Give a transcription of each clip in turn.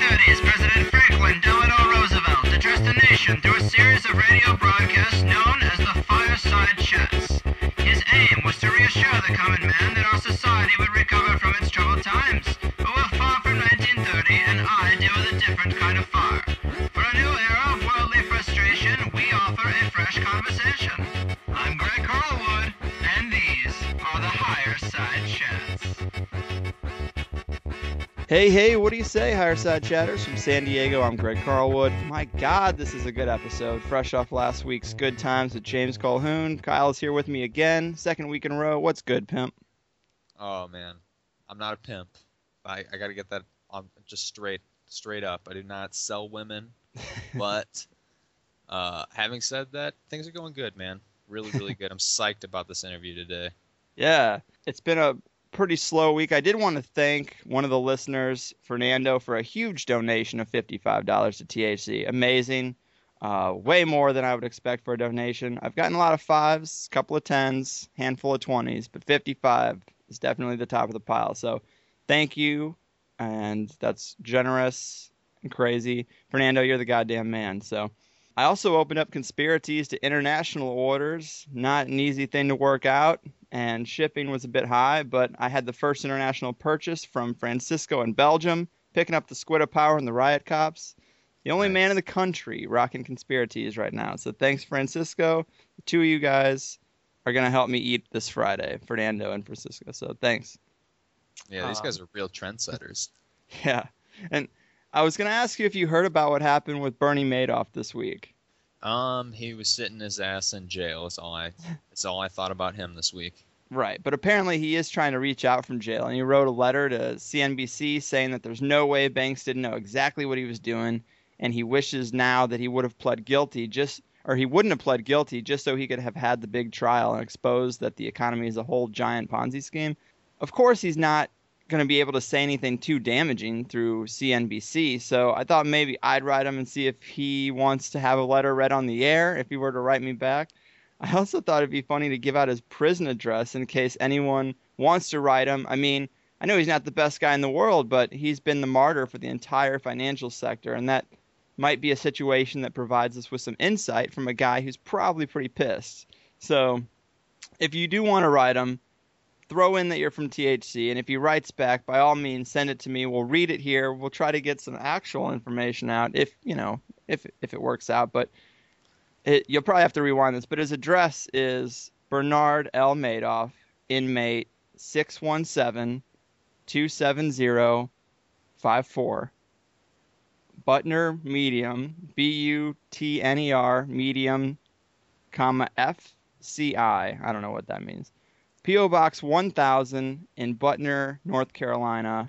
1930s, President Franklin Delano Roosevelt addressed the nation through a series of radio broadcasts known as the Fireside Chats. His aim was to reassure the common man that our society would recover from its troubled times. But we're far from 1930, and I deal with a different kind of fire. For a new era of worldly frustration, we offer a fresh conversation. I'm Greg Carlwood, and these are the Higher Side Chats. Hey, what do you say, Higher Side Chatters? From San Diego, I'm Greg Carlwood. My God, this is a good episode. Fresh off last week's Good Times with James Colhoun. Kyle is here with me again, second week in a row. What's good, pimp? Oh, man. I'm not a pimp. I got to get that on just straight up. I do not sell women. But having said that, things are going good, man. Really, really good. I'm psyched about this interview today. Yeah, it's been a pretty slow week. I did want to thank one of the listeners, Fernando, for a huge donation of $55 to THC. Amazing. Way more than I would expect for a donation. I've gotten a lot of 5s, a couple of 10s, handful of 20s, but 55 is definitely the top of the pile. So thank you, and that's generous and crazy. Fernando, you're the goddamn man. So I also opened up Conspiracies to international orders. Not an easy thing to work out, and shipping was a bit high, but I had the first international purchase from Francisco in Belgium, picking up the Squid of Power and the Riot Cops. The only man in the country rocking Conspiracies right now. So thanks, Francisco. The two of you guys are going to help me eat this Friday, Fernando and Francisco. So thanks. Yeah, these guys are real trendsetters. Yeah. And I was going to ask you if you heard about what happened with Bernie Madoff this week. He was sitting his ass in jail. That's all I thought about him this week. Right, but apparently he is trying to reach out from jail, and he wrote a letter to CNBC saying that there's no way Banks didn't know exactly what he was doing, and he wishes now that he would have pled guilty he wouldn't have pled guilty just so he could have had the big trial and exposed that the economy is a whole giant Ponzi scheme. Of course, he's not going to be able to say anything too damaging through CNBC, so I thought maybe I'd write him and see if he wants to have a letter read on the air if he were to write me back. I also thought it'd be funny to give out his prison address in case anyone wants to write him. I mean, I know he's not the best guy in the world, but he's been the martyr for the entire financial sector, and that might be a situation that provides us with some insight from a guy who's probably pretty pissed. So if you do want to write him, throw in that you're from THC, and if he writes back, by all means, send it to me. We'll read it here. We'll try to get some actual information out if it works out. But you'll probably have to rewind this. But his address is Bernard L. Madoff, inmate 617-270-54. Butner Medium, Butner Medium, FCI. I don't know what that means. P.O. Box 1000 in Butner, North Carolina,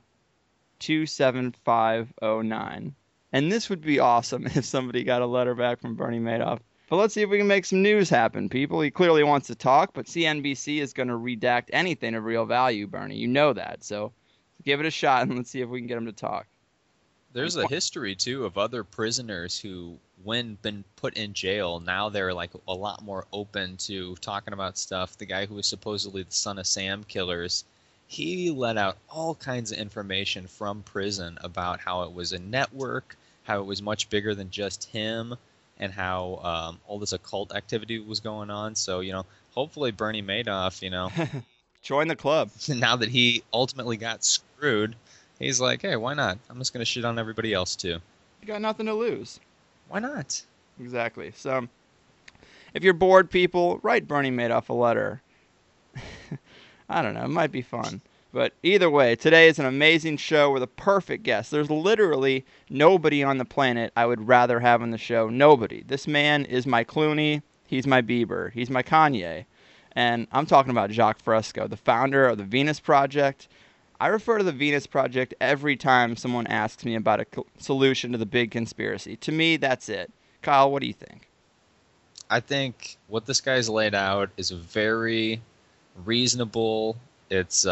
27509. And this would be awesome if somebody got a letter back from Bernie Madoff. But let's see if we can make some news happen, people. He clearly wants to talk, but CNBC is going to redact anything of real value, Bernie. You know that. So give it a shot, and let's see if we can get him to talk. There's a history, too, of other prisoners who, when been put in jail, now they're like a lot more open to talking about stuff. The guy who was supposedly the Son of Sam killers, he let out all kinds of information from prison about how it was a network, how it was much bigger than just him, and how all this occult activity was going on. So, hopefully Bernie Madoff, join the club. Now that he ultimately got screwed, he's like, hey, why not? I'm just going to shit on everybody else, too. You got nothing to lose. Why not? Exactly. So, if you're bored, people, write Bernie Madoff a letter. I don't know. It might be fun. But either way, today is an amazing show with a perfect guest. There's literally nobody on the planet I would rather have on the show. Nobody. This man is my Clooney. He's my Bieber. He's my Kanye. And I'm talking about Jacques Fresco, the founder of the Venus Project. I refer to the Venus Project every time someone asks me about a solution to the big conspiracy. To me, that's it. Kyle, what do you think? I think what this guy's laid out is very reasonable. It's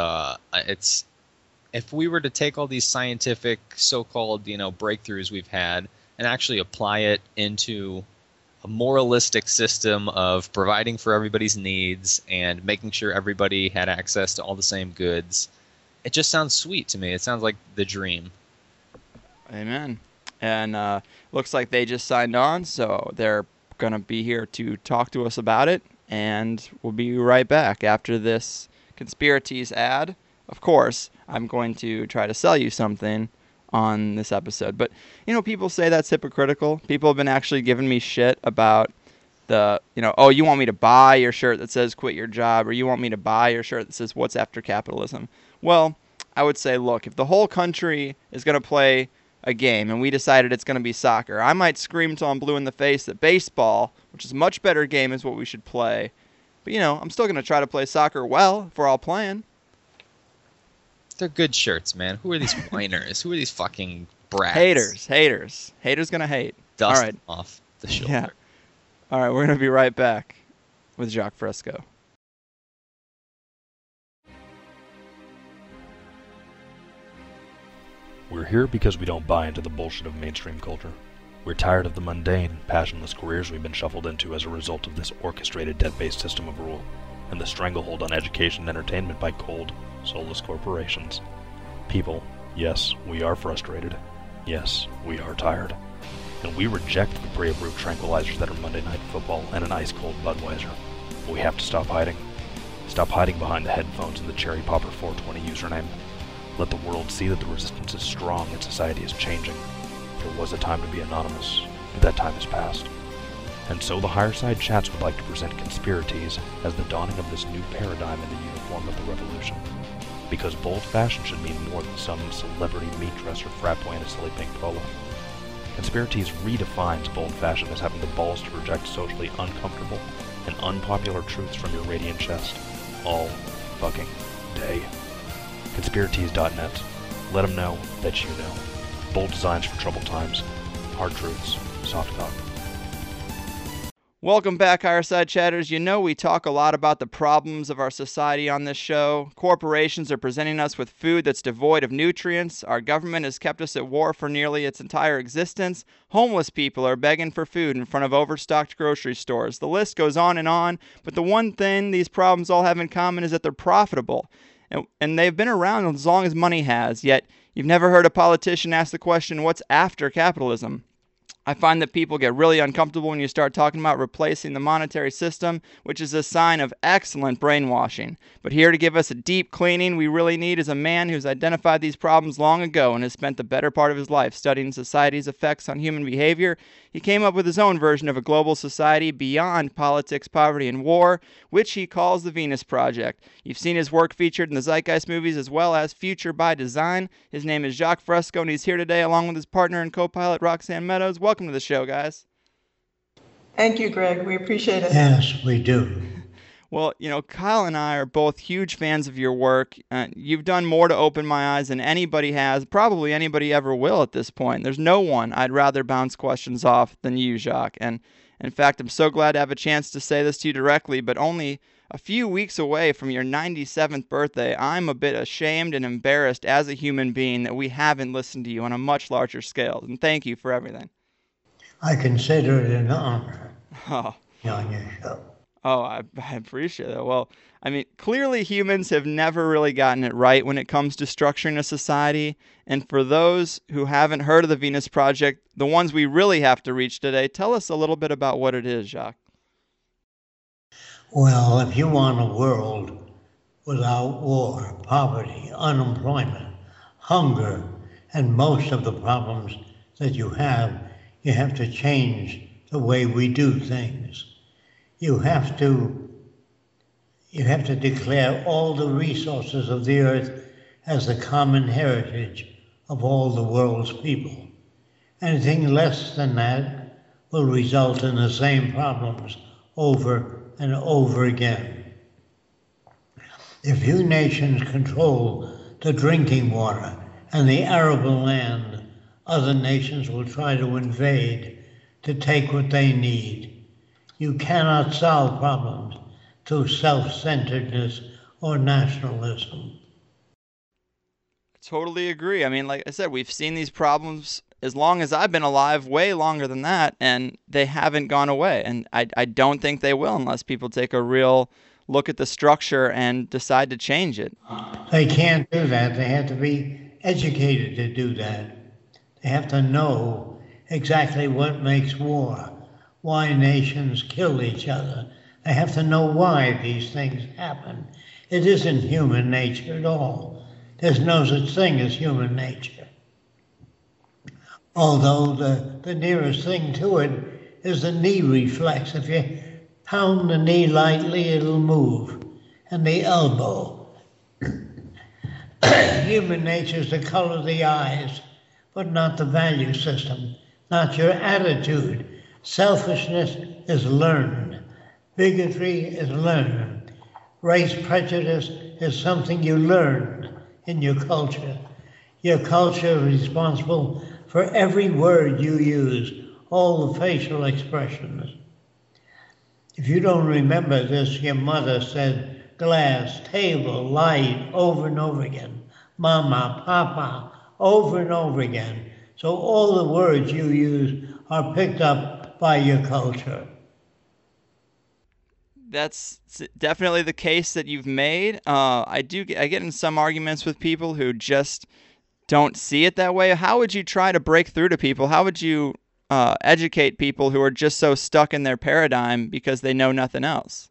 if we were to take all these scientific so-called, breakthroughs we've had and actually apply it into a moralistic system of providing for everybody's needs and making sure everybody had access to all the same goods, it just sounds sweet to me. It sounds like the dream. Amen. And looks like they just signed on, so they're going to be here to talk to us about it. And we'll be right back after this Conspiracies ad. Of course, I'm going to try to sell you something on this episode. But, people say that's hypocritical. People have been actually giving me shit about oh, you want me to buy your shirt that says quit your job, or you want me to buy your shirt that says what's after capitalism. Well, I would say, look, if the whole country is going to play a game and we decided it's going to be soccer, I might scream till I'm blue in the face that baseball, which is a much better game, is what we should play. But, I'm still going to try to play soccer well if we're all playing. They're good shirts, man. Who are these whiners? Who are these fucking brats? Haters. Haters going to hate. Dust all right. off the shoulder. Yeah. All right, we're going to be right back with Jacques Fresco. We're here because we don't buy into the bullshit of mainstream culture. We're tired of the mundane, passionless careers we've been shuffled into as a result of this orchestrated debt-based system of rule, and the stranglehold on education and entertainment by cold, soulless corporations. People, yes, we are frustrated. Yes, we are tired. And we reject the pre-approved tranquilizers that are Monday Night Football and an ice-cold Budweiser. We have to stop hiding. Stop hiding behind the headphones and the Cherry Popper 420 username. Let the world see that the resistance is strong and society is changing. There was a time to be anonymous, but that time has passed. And so the Higher Side Chats would like to present Conspiracies as the dawning of this new paradigm in the uniform of the revolution. Because bold fashion should mean more than some celebrity meat dresser frat boy in a silly pink polo. Conspiracies redefines bold fashion as having the balls to reject socially uncomfortable and unpopular truths from your radiant chest. All fucking day. Conspiracies.net. Let them know that you know. Bold designs for troubled times. Hard truths. Soft cock. Welcome back, Higher Side Chatters. We talk a lot about the problems of our society on this show. Corporations are presenting us with food that's devoid of nutrients. Our government has kept us at war for nearly its entire existence. Homeless people are begging for food in front of overstocked grocery stores. The list goes on, but the one thing these problems all have in common is that they're profitable. And they've been around as long as money has, yet you've never heard a politician ask the question, what's after capitalism? I find that people get really uncomfortable when you start talking about replacing the monetary system, which is a sign of excellent brainwashing. But here to give us a deep cleaning we really need is a man who's identified these problems long ago and has spent the better part of his life studying society's effects on human behavior. He came up with his own version of a global society beyond politics, poverty, and war, which he calls the Venus Project. You've seen his work featured in the Zeitgeist movies as well as Future by Design. His name is Jacques Fresco, and he's here today along with his partner and co-pilot Roxanne Meadows. Welcome to the show, guys. Thank you, Greg. We appreciate it. Yes, we do. Well, Kyle and I are both huge fans of your work. You've done more to open my eyes than anybody has, probably anybody ever will at this point. There's no one I'd rather bounce questions off than you, Jacques. And in fact, I'm so glad to have a chance to say this to you directly, but only a few weeks away from your 97th birthday, I'm a bit ashamed and embarrassed as a human being that we haven't listened to you on a much larger scale. And thank you for everything. I consider it an honor Oh. on your show. Oh, I appreciate that. Well, I mean, clearly humans have never really gotten it right when it comes to structuring a society. And for those who haven't heard of the Venus Project, the ones we really have to reach today, tell us a little bit about what it is, Jacques. Well, if you want a world without war, poverty, unemployment, hunger, and most of the problems that you have to change the way we do things. You have to declare all the resources of the earth as the common heritage of all the world's people. Anything less than that will result in the same problems over and over again. If you nations control the drinking water and the arable land, other nations will try to invade to take what they need. You cannot solve problems through self-centeredness or nationalism. I totally agree. I mean, like I said, we've seen these problems as long as I've been alive, way longer than that, and they haven't gone away. And I don't think they will unless people take a real look at the structure and decide to change it. They can't do that. They have to be educated to do that. They have to know exactly what makes war, why nations kill each other. They have to know why these things happen. It isn't human nature at all. There's no such thing as human nature. Although the nearest thing to it is the knee reflex. If you pound the knee lightly, it'll move. And the elbow. Human nature is the color of the eyes, but not the value system, not your attitude. Selfishness is learned. Bigotry is learned. Race prejudice is something you learn in your culture. Your culture is responsible for every word you use, all the facial expressions. If you don't remember this, your mother said glass, table, light, over and over again. Mama, papa, over and over again. So all the words you use are picked up by your culture. That's definitely the case that you've made. I get in some arguments with people who just don't see it that way. How would you try to break through to people? How would you educate people who are just so stuck in their paradigm because they know nothing else?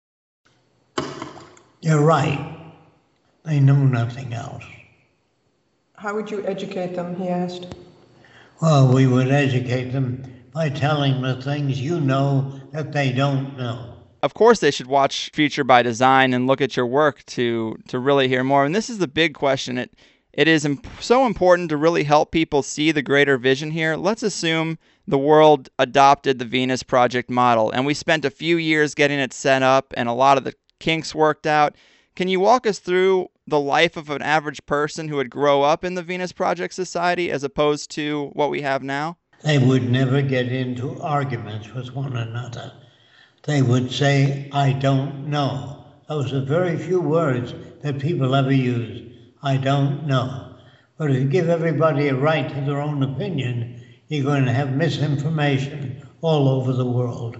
You're right. They know nothing else. How would you educate them, he asked? Well, we would educate them by telling them the things you know that they don't know. Of course, they should watch Future by Design and look at your work to really hear more. And this is the big question. It is so important to really help people see the greater vision here. Let's assume the world adopted the Venus Project model, and we spent a few years getting it set up and a lot of the kinks worked out. Can you walk us through the life of an average person who would grow up in the Venus Project Society as opposed to what we have now? They would never get into arguments with one another. They would say, I don't know. Those are very few words that people ever use. I don't know. But if you give everybody a right to their own opinion, you're going to have misinformation all over the world.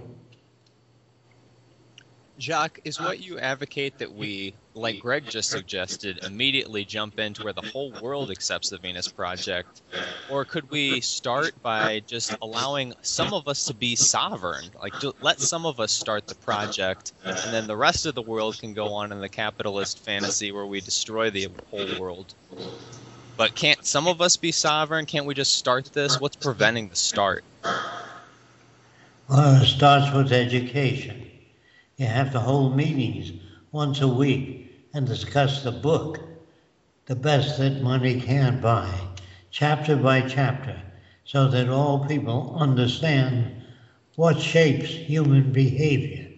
Jacques, is what you advocate that we, like Greg just suggested, immediately jump into where the whole world accepts the Venus Project? Or could we start by just allowing some of us to be sovereign? Like, let some of us start the project, and then the rest of the world can go on in the capitalist fantasy where we destroy the whole world. But can't some of us be sovereign? Can't we just start this? What's preventing the start? Well, it starts with education. You have to hold meetings once a week and discuss the book, the best that money can buy, chapter by chapter, so that all people understand what shapes human behavior.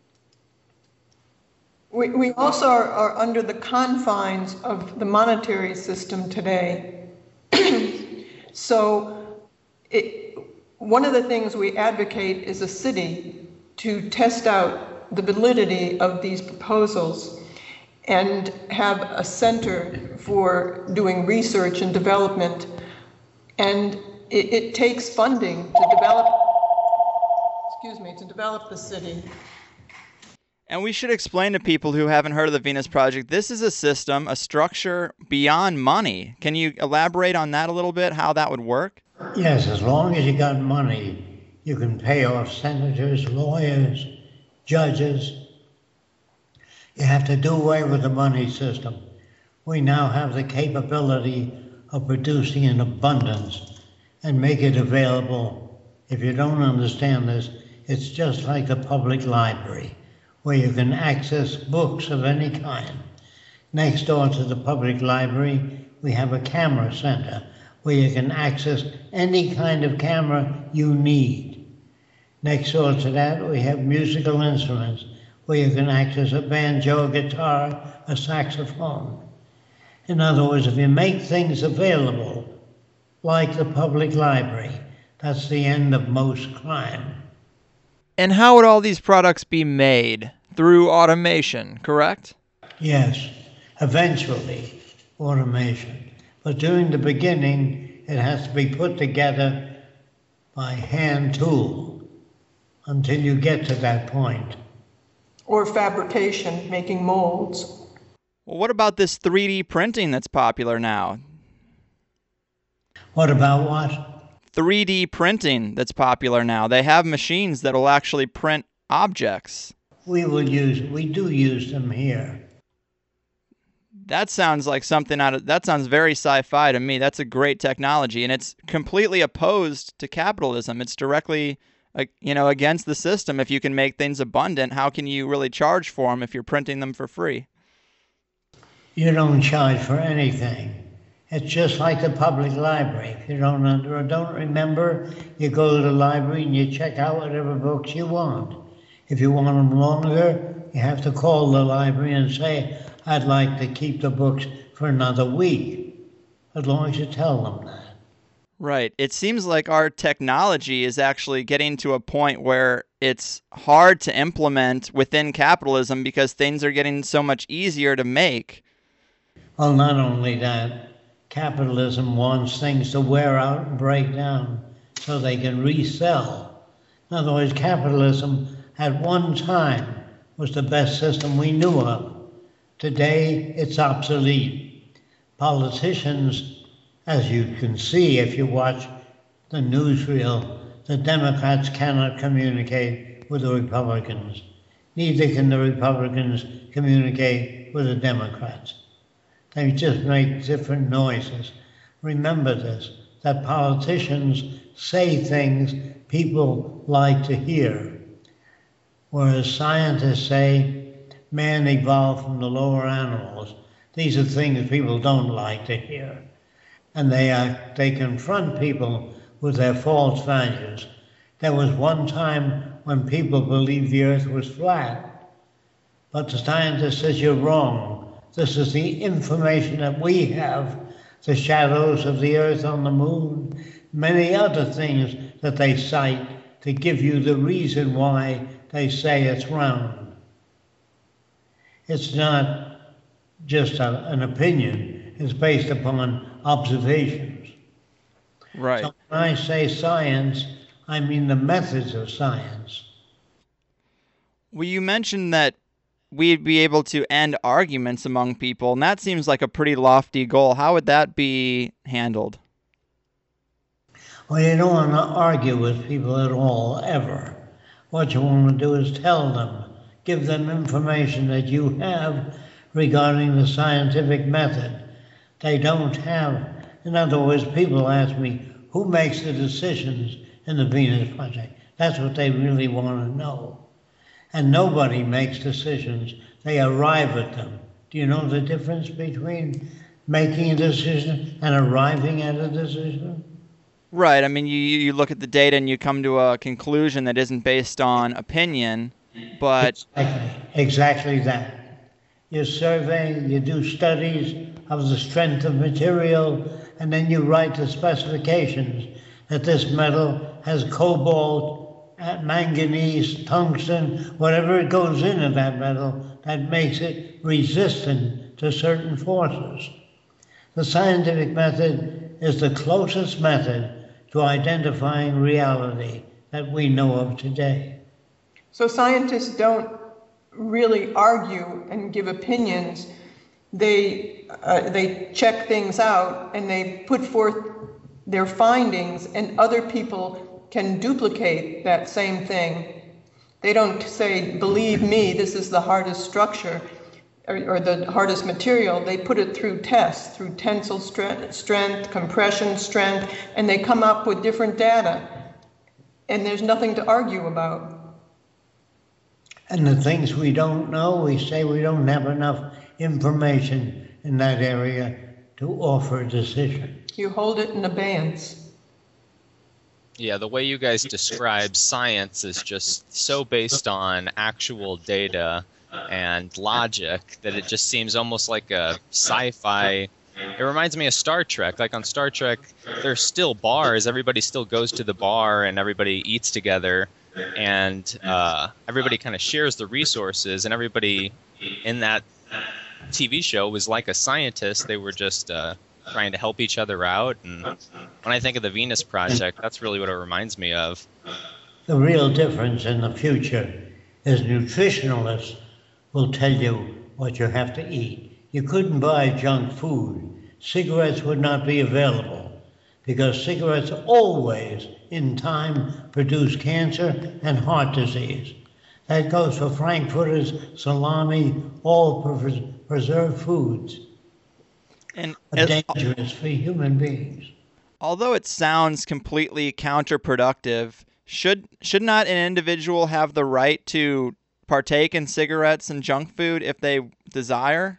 We also are under the confines of the monetary system today. So one of the things we advocate is a city to test out the validity of these proposals and have a center for doing research and development. And it takes funding to develop the city. And we should explain to people who haven't heard of the Venus Project, this is a system, a structure beyond money. Can you elaborate on that a little bit, how that would work? Yes, as long as you got money, you can pay off senators, lawyers, judges. You have to do away with the money system. We now have the capability of producing in abundance and make it available. If you don't understand this, it's just like the public library, where you can access books of any kind. Next door to the public library, we have a camera center, where you can access any kind of camera you need. Next door to that, we have musical instruments, where you can access a banjo, a guitar, a saxophone. In other words, if you make things available, like the public library, that's the end of most crime. And how would all these products be made? Through automation, correct? Yes, eventually, automation. But during the beginning, it has to be put together by hand tool until you get to that point. Or fabrication, making molds. Well, what about this 3D printing that's popular now? What about what? 3D printing that's popular now. They have machines that will actually print objects. We do use them here. That sounds like something that sounds very sci-fi to me. That's a great technology, and it's completely opposed to capitalism. It's directly, against the system. If you can make things abundant, how can you really charge for them if you're printing them for free? You don't charge for anything. It's just like the public library. If you don't remember, you go to the library and you check out whatever books you want. If you want them longer, you have to call the library and say, I'd like to keep the books for another week, as long as you tell them that. Right. It seems like our technology is actually getting to a point where it's hard to implement within capitalism because things are getting so much easier to make. Well, not only that, capitalism wants things to wear out and break down so they can resell. In other words, capitalism at one time was the best system we knew of. Today, it's obsolete. Politicians, as you can see if you watch the newsreel, the Democrats cannot communicate with the Republicans. Neither can the Republicans communicate with the Democrats. They just make different noises. Remember this, that politicians say things people like to hear, whereas scientists say man evolved from the lower animals. These are things people don't like to hear. And they confront people with their false values. There was one time when people believed the earth was flat, but the scientist says you're wrong. This is the information that we have, the shadows of the earth on the moon, many other things that they cite to give you the reason why they say it's round. It's not just an opinion. It's based upon observations. Right. So when I say science, I mean the methods of science. Well, you mentioned that we'd be able to end arguments among people, and that seems like a pretty lofty goal. How would that be handled? Well, you don't want to argue with people at all, ever. What you want to do is tell them, give them information that you have regarding the scientific method. They don't have. In other words, people ask me, who makes the decisions in the Venus Project? That's what they really want to know. And nobody makes decisions. They arrive at them. Do you know the difference between making a decision and arriving at a decision? Right. I mean, you look at the data and you come to a conclusion that isn't based on opinion, but... Exactly that. You survey, you do studies of the strength of material, and then you write the specifications that this metal has cobalt, manganese, tungsten, whatever it goes into that metal that makes it resistant to certain forces. The scientific method is the closest method to identifying reality that we know of today. So scientists don't really argue and give opinions. They check things out and they put forth their findings, and other people can duplicate that same thing. They don't say, believe me, this is the hardest structure or the hardest material. They put it through tests, through tensile strength, compression strength, and they come up with different data. And there's nothing to argue about. And the things we don't know, we say we don't have enough information in that area to offer a decision. You hold it in abeyance. Yeah, the way you guys describe science is just so based on actual data and logic that it just seems almost like a sci-fi. It reminds me of Star Trek. Like on Star Trek, there's still bars. Everybody still goes to the bar and everybody eats together, and everybody kind of shares the resources, and everybody in that TV show was like a scientist. They were just trying to help each other out. And when I think of the Venus Project, that's really what it reminds me of. The real difference in the future is nutritionalists will tell you what you have to eat. You couldn't buy junk food. Cigarettes would not be available. because cigarettes always, in time, produce cancer and heart disease. That goes for frankfurters, salami, all preserved foods. And Are dangerous for human beings. although it sounds completely counterproductive, should not an individual have the right to partake in cigarettes and junk food if they desire?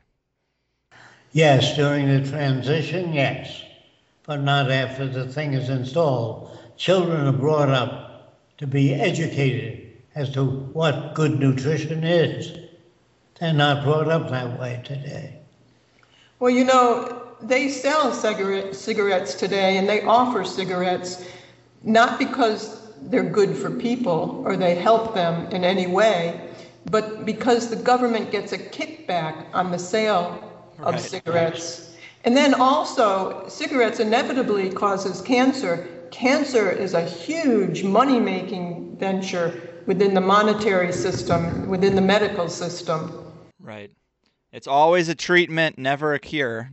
Yes, during the transition, yes, but not after the thing is installed. Children are brought up to be educated as to what good nutrition is. They're not brought up that way today. Well, you know, they sell cigarettes today, and they offer cigarettes not because they're good for people or they help them in any way, but because the government gets a kickback on the sale of cigarettes. And then also, cigarettes inevitably causes cancer. Cancer is a huge money-making venture within the monetary system, within the medical system. Right. It's always a treatment, never a cure.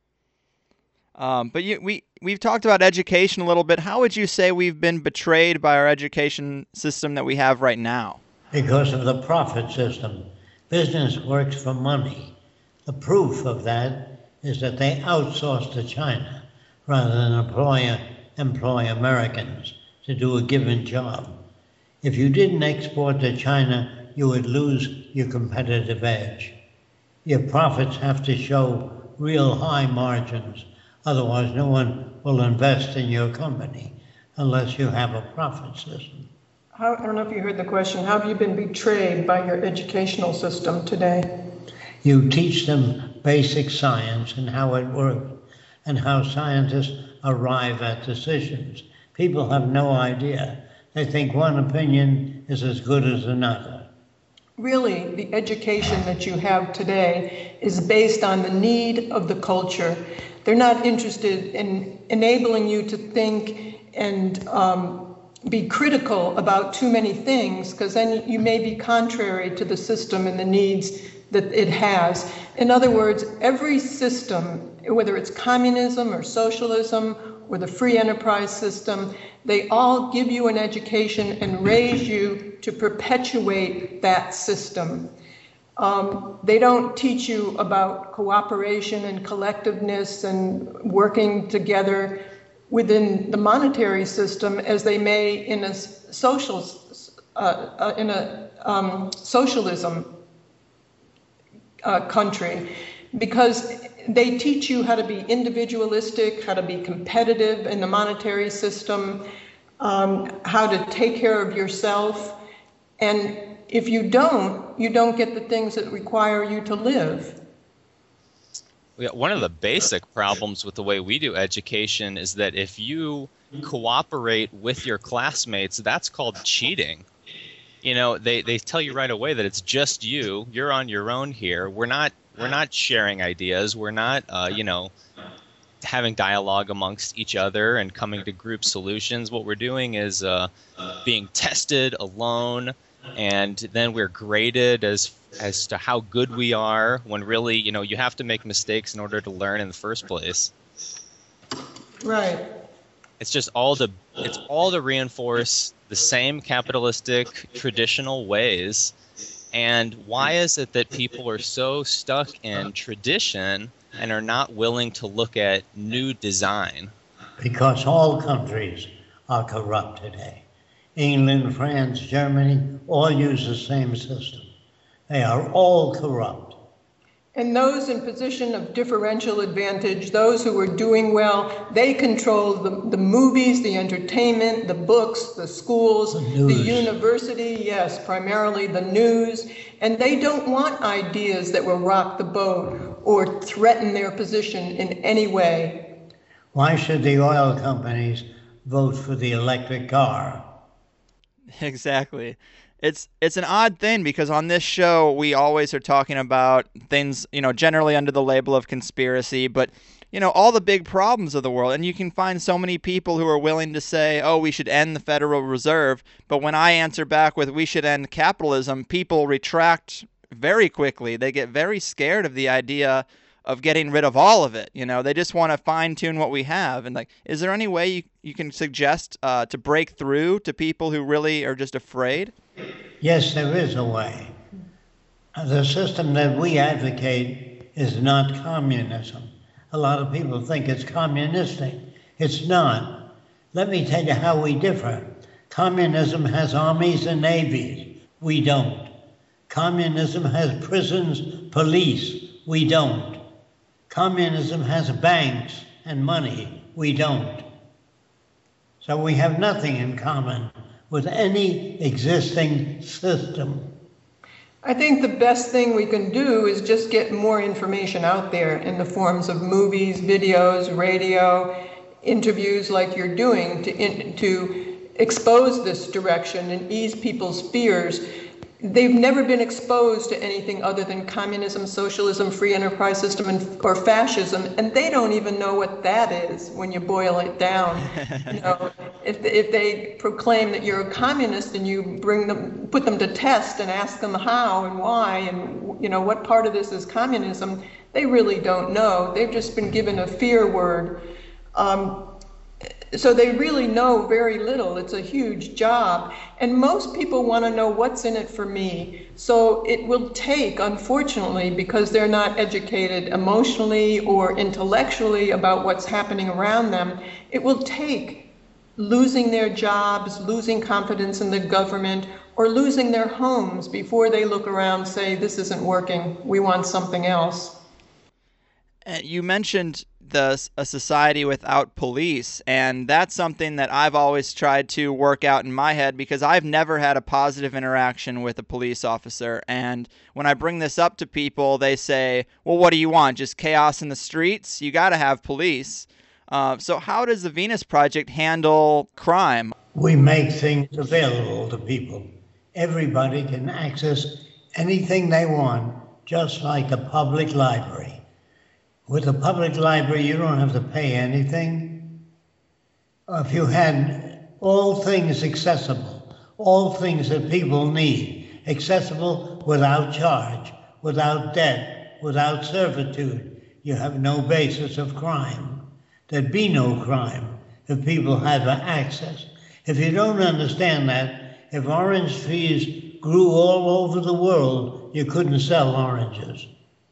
But we've talked about education a little bit. How would you say we've been betrayed by our education system that we have right now? Because of the profit system. Business works for money. The proof of that is that they outsource to China rather than employ Americans to do a given job. If you didn't export to China, you would lose your competitive edge. Your profits have to show real high margins. Otherwise, no one will invest in your company unless you have a profit system. I don't know if you heard the question. How have you been betrayed by your educational system today? You teach them basic science and how it works and how scientists arrive at decisions. People have no idea. They think one opinion is as good as another. Really, the education that you have today is based on the need of the culture. They're not interested in enabling you to think and be critical about too many things, because then you may be contrary to the system and the needs that it has. In other words, every system, whether it's communism or socialism or the free enterprise system, they all give you an education and raise you to perpetuate that system. They don't teach you about cooperation and collectiveness and working together within the monetary system as they may in a socialism country, because they teach you how to be individualistic, how to be competitive in the monetary system, how to take care of yourself. And if you don't get the things that require you to live. One of the basic problems with the way we do education is that if you cooperate with your classmates, that's called cheating. You know, they tell you right away that it's just you. You're on your own here. We're not sharing ideas. We're not having dialogue amongst each other and coming to group solutions. What we're doing is being tested alone, and then we're graded as to how good we are, when really, you have to make mistakes in order to learn in the first place. Right. It's just all to reinforce the same capitalistic traditional ways. And why is it that people are so stuck in tradition and are not willing to look at new design? Because all countries are corrupt today. England, France, Germany, all use the same system. They are all corrupt. And those in position of differential advantage, those who are doing well, they control the movies, the entertainment, the books, the schools, the university, yes, primarily the news. And they don't want ideas that will rock the boat or threaten their position in any way. Why should the oil companies vote for the electric car? Exactly. It's an odd thing, because on this show we always are talking about things, generally under the label of conspiracy, but all the big problems of the world. And you can find so many people who are willing to say, oh, we should end the Federal Reserve. But when I answer back with we should end capitalism, people retract very quickly. They get very scared of the idea of getting rid of all of it. They just want to fine tune what we have. And like, is there any way you can suggest to break through to people who really are just afraid? Yes, there is a way. The system that we advocate is not communism. A lot of people think it's communistic. It's not. Let me tell you how we differ. Communism has armies and navies. We don't. Communism has prisons, police. We don't. Communism has banks and money. We don't. So we have nothing in common with any existing system. I think the best thing we can do is just get more information out there in the forms of movies, videos, radio, interviews like you're doing to expose this direction and ease people's fears. They've never been exposed to anything other than communism, socialism, free enterprise system, or fascism, and they don't even know what that is when you boil it down. If they proclaim that you're a communist and you put them to test and ask them how and why and what part of this is communism, they really don't know. They've just been given a fear word. So they really know very little. It's a huge job. And most people want to know what's in it for me. So it will take, unfortunately, because they're not educated emotionally or intellectually about what's happening around them, it will take losing their jobs, losing confidence in the government, or losing their homes before they look around and say, this isn't working, we want something else. You mentioned a society without police, and that's something that I've always tried to work out in my head because I've never had a positive interaction with a police officer. And when I bring this up to people, they say, well, what do you want? Just chaos in the streets? You got to have police. So how does the Venus Project handle crime? We make things available to people. Everybody can access anything they want, just like the public library. With the public library, you don't have to pay anything. If you had all things accessible, all things that people need, accessible without charge, without debt, without servitude, you have no basis of crime. There'd be no crime if people had access. If you don't understand that, if orange trees grew all over the world, you couldn't sell oranges.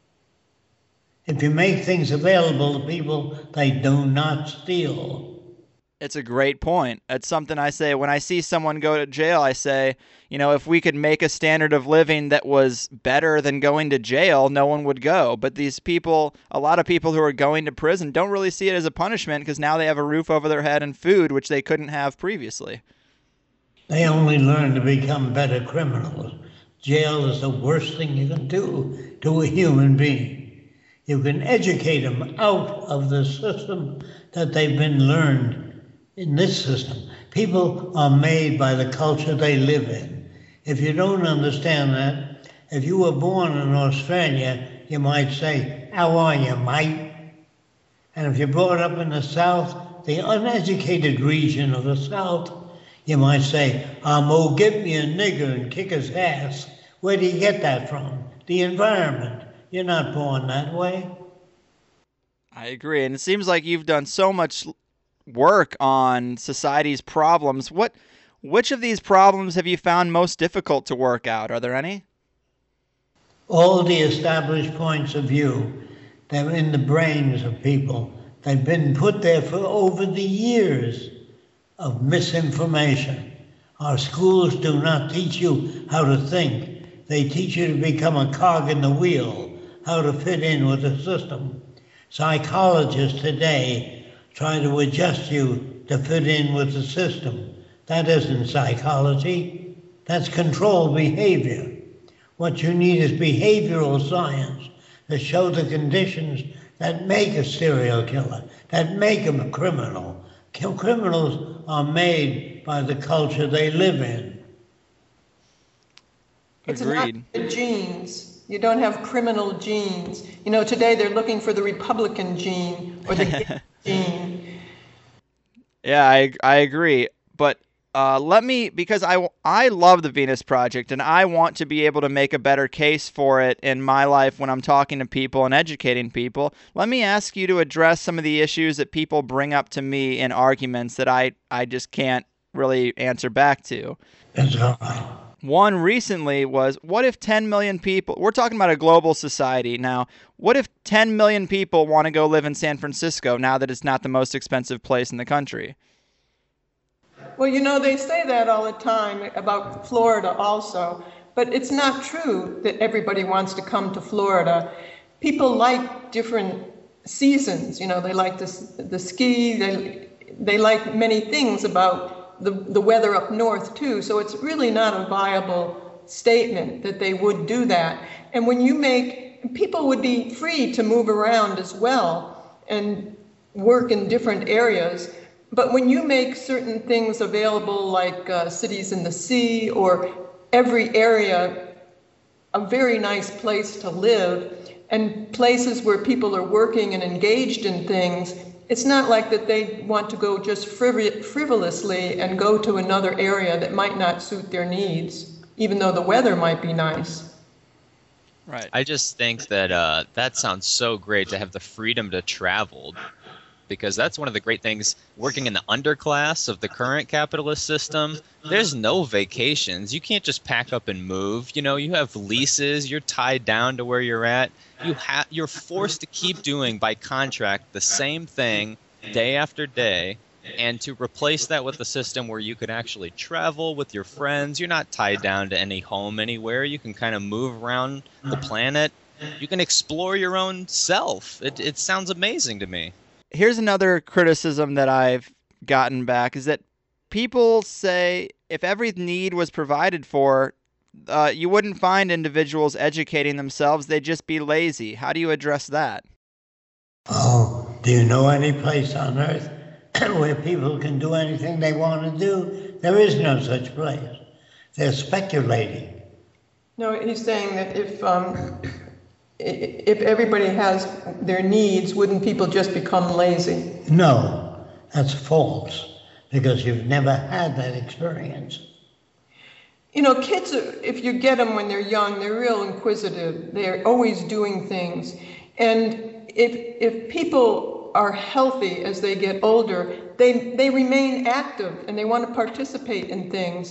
If you make things available to people, they do not steal. It's a great point. It's something I say when I see someone go to jail. I say, if we could make a standard of living that was better than going to jail, no one would go. But these people, a lot of people who are going to prison don't really see it as a punishment because now they have a roof over their head and food, which they couldn't have previously. They only learn to become better criminals. Jail is the worst thing you can do to a human being. You can educate them out of the system that they've been learned in this system. People are made by the culture they live in. If you don't understand that, if you were born in Australia, you might say, how are you, mate? And if you're brought up in the South, the uneducated region of the South, you might say, I'm gonna get me a nigger and kick his ass. Where do you get that from? The environment. You're not born that way. I agree. And it seems like you've done so much work on society's problems. Which of these problems have you found most difficult to work out? Are there any? All the established points of view, they're in the brains of people. They've been put there for over the years of misinformation. Our schools do not teach you how to think. They teach you to become a cog in the wheel, how to fit in with the system. Psychologists today try to adjust you to fit in with the system. That isn't psychology. That's controlled behavior. What you need is behavioral science to show the conditions that make a serial killer, that make him a criminal. Criminals are made by the culture they live in. It's Agreed. not the genes. You don't have criminal genes. Today they're looking for the Republican gene or the gene. Yeah, I agree. But because I love the Venus Project, and I want to be able to make a better case for it in my life when I'm talking to people and educating people. Let me ask you to address some of the issues that people bring up to me in arguments that I just can't really answer back to. One recently was, what if 10 million people, we're talking about a global society now, what if 10 million people want to go live in San Francisco now that it's not the most expensive place in the country? Well, they say that all the time about Florida also, but it's not true that everybody wants to come to Florida. People like different seasons. They like the ski, they like many things about the weather up north too, so it's really not a viable statement that they would do that. And when people would be free to move around as well and work in different areas, but when you make certain things available like cities in the sea or every area a very nice place to live and places where people are working and engaged in things, it's not like that they want to go just frivolously and go to another area that might not suit their needs, even though the weather might be nice. Right. I just think that that sounds so great to have the freedom to travel, because that's one of the great things working in the underclass of the current capitalist system. There's no vacations. You can't just pack up and move. You have leases. You're tied down to where you're at. You're forced to keep doing by contract the same thing day after day, and to replace that with a system where you could actually travel with your friends. You're not tied down to any home anywhere. You can kind of move around the planet. You can explore your own self. It sounds amazing to me. Here's another criticism that I've gotten back, is that people say if every need was provided for, you wouldn't find individuals educating themselves. They'd just be lazy. How do you address that? Oh, do you know any place on earth where people can do anything they want to do? There is no such place. They're speculating. No, he's saying that if everybody has their needs, wouldn't people just become lazy? No, that's false, because you've never had that experience. Kids, if you get them when they're young, they're real inquisitive. They're always doing things. And if people are healthy as they get older, they remain active and they want to participate in things.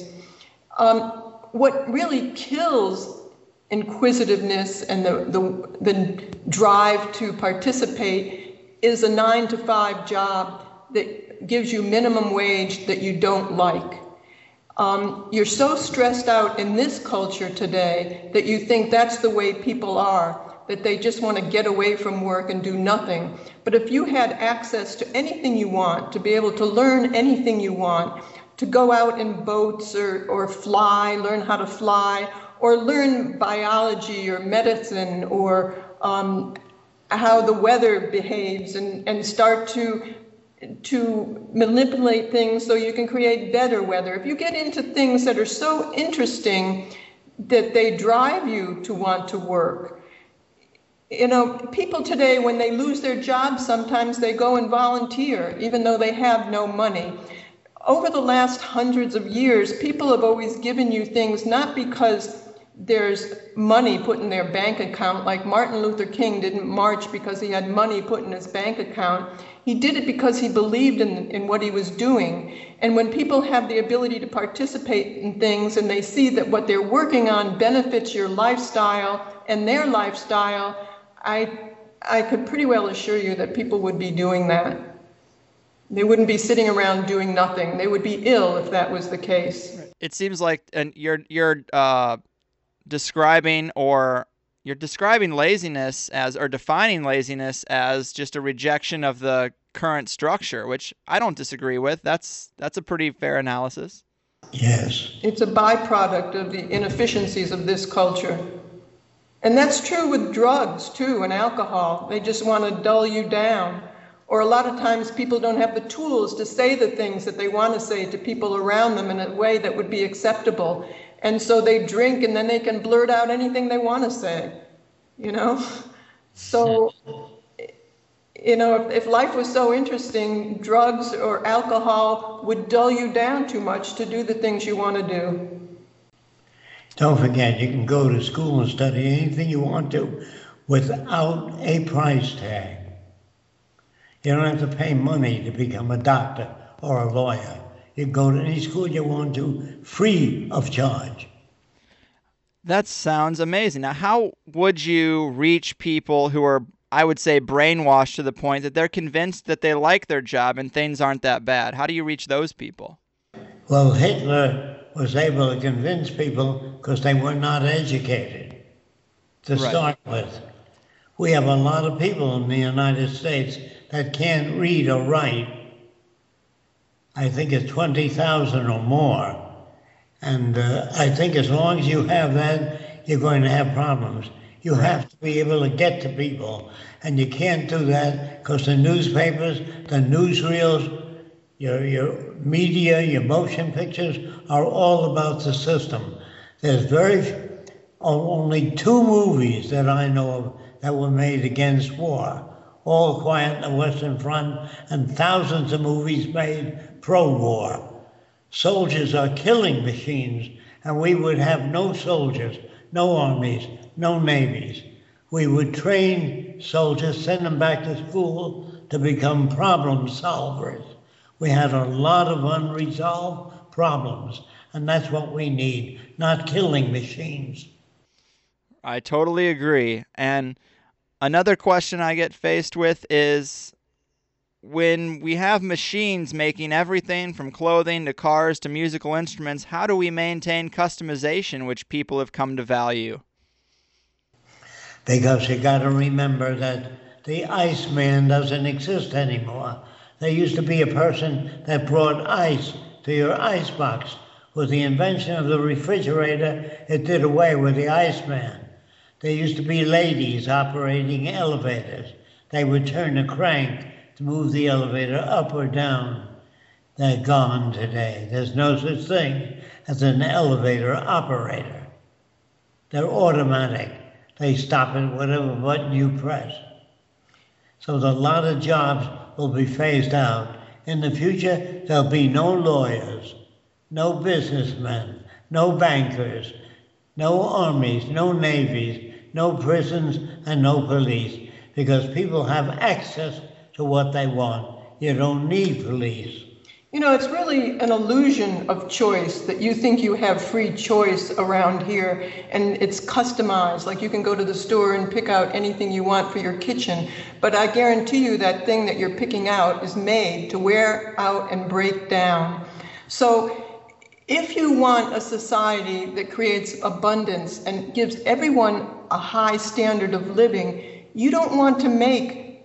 What really kills inquisitiveness and the drive to participate is a 9-to-5 job that gives you minimum wage that you don't like. You're so stressed out in this culture today that you think that's the way people are, that they just want to get away from work and do nothing. But if you had access to anything you want, to be able to learn anything you want, to go out in boats or fly, learn how to fly, or learn biology or medicine or how the weather behaves and start to manipulate things so you can create better weather. If you get into things that are so interesting that they drive you to want to work. People today, when they lose their jobs, sometimes they go and volunteer, even though they have no money. Over the last hundreds of years, people have always given you things not because there's money put in their bank account, like Martin Luther King didn't march because he had money put in his bank account. He did it because he believed in what he was doing. And when people have the ability to participate in things and they see that what they're working on benefits your lifestyle and their lifestyle, I could pretty well assure you that people would be doing that. They wouldn't be sitting around doing nothing. They would be ill if that was the case. It seems like you're describing laziness or defining laziness as just a rejection of the current structure, which I don't disagree with. That's a pretty fair analysis. Yes. It's a byproduct of the inefficiencies of this culture. And that's true with drugs too, and alcohol. They just want to dull you down. Or a lot of times people don't have the tools to say the things that they want to say to people around them in a way that would be acceptable. And so they drink and then they can blurt out anything they want to say, So if life was so interesting, drugs or alcohol would dull you down too much to do the things you want to do. Don't forget, you can go to school and study anything you want to without a price tag. You don't have to pay money to become a doctor or a lawyer. You can go to any school you want to free of charge. That sounds amazing. Now, how would you reach people who are, I would say, brainwashed to the point that they're convinced that they like their job and things aren't that bad? How do you reach those people? Well, Hitler was able to convince people because they were not educated to start with. We have a lot of people in the United States that can't read or write. I think it's 20,000 or more. And I think as long as you have that, you're going to have problems. You have to be able to get to people. And you can't do that because the newspapers, the newsreels, your media, your motion pictures are all about the system. There's only 2 movies that I know of that were made against war. All Quiet on the Western Front, and thousands of movies made pro-war. Soldiers are killing machines, and we would have no soldiers, no armies, no navies. We would train soldiers, send them back to school to become problem solvers. We had a lot of unresolved problems, and that's what we need, not killing machines. I totally agree. And another question I get faced with is, when we have machines making everything from clothing to cars to musical instruments, how do we maintain customization, which people have come to value? Because you got to remember that the Iceman doesn't exist anymore. There used to be a person that brought ice to your icebox. With the invention of the refrigerator, it did away with the Iceman. There used to be ladies operating elevators. They would turn a crank to move the elevator up or down. They're gone today. There's no such thing as an elevator operator. They're automatic. They stop at whatever button you press. So a lot of jobs will be phased out. In the future, there'll be no lawyers, no businessmen, no bankers, no armies, no navies, no prisons, and no police, because people have access to what they want. You don't need police. It's really an illusion of choice that you think you have free choice around here, and it's customized. Like you can go to the store and pick out anything you want for your kitchen, but I guarantee you that thing that you're picking out is made to wear out and break down. So if you want a society that creates abundance and gives everyone a high standard of living, you don't want to make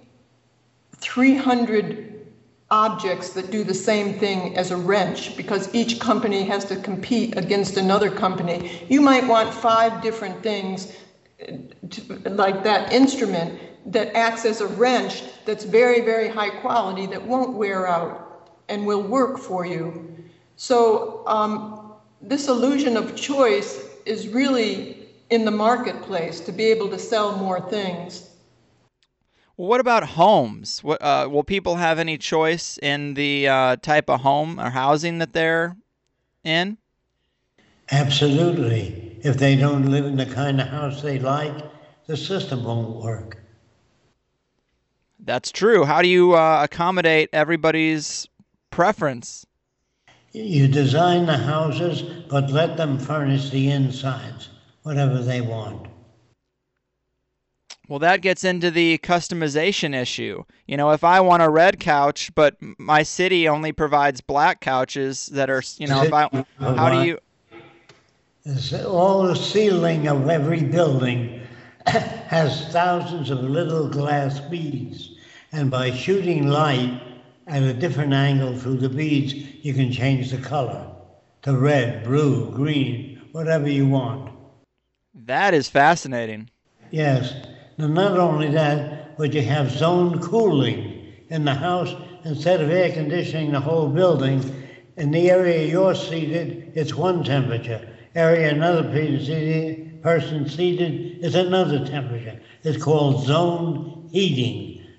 300 objects that do the same thing as a wrench, because each company has to compete against another company. You might want 5 different things, like that instrument that acts as a wrench that's very, very high quality, that won't wear out and will work for you. So this illusion of choice is really in the marketplace to be able to sell more things. Well, what about homes? Will people have any choice in the type of home or housing that they're in? Absolutely. If they don't live in the kind of house they like, the system won't work. That's true. How do you accommodate everybody's preference? You design the houses, but let them furnish the insides, whatever they want. Well, that gets into the customization issue. If I want a red couch, but my city only provides black couches that are, how do you... All the ceiling of every building has thousands of little glass beads, and by shooting light at a different angle through the beads, you can change the color to red, blue, green, whatever you want. That is fascinating. Yes. Now, not only that, but you have zone cooling in the house. Instead of air conditioning the whole building, in the area you're seated, it's one temperature. Area another person seated is another temperature. It's called zone heating.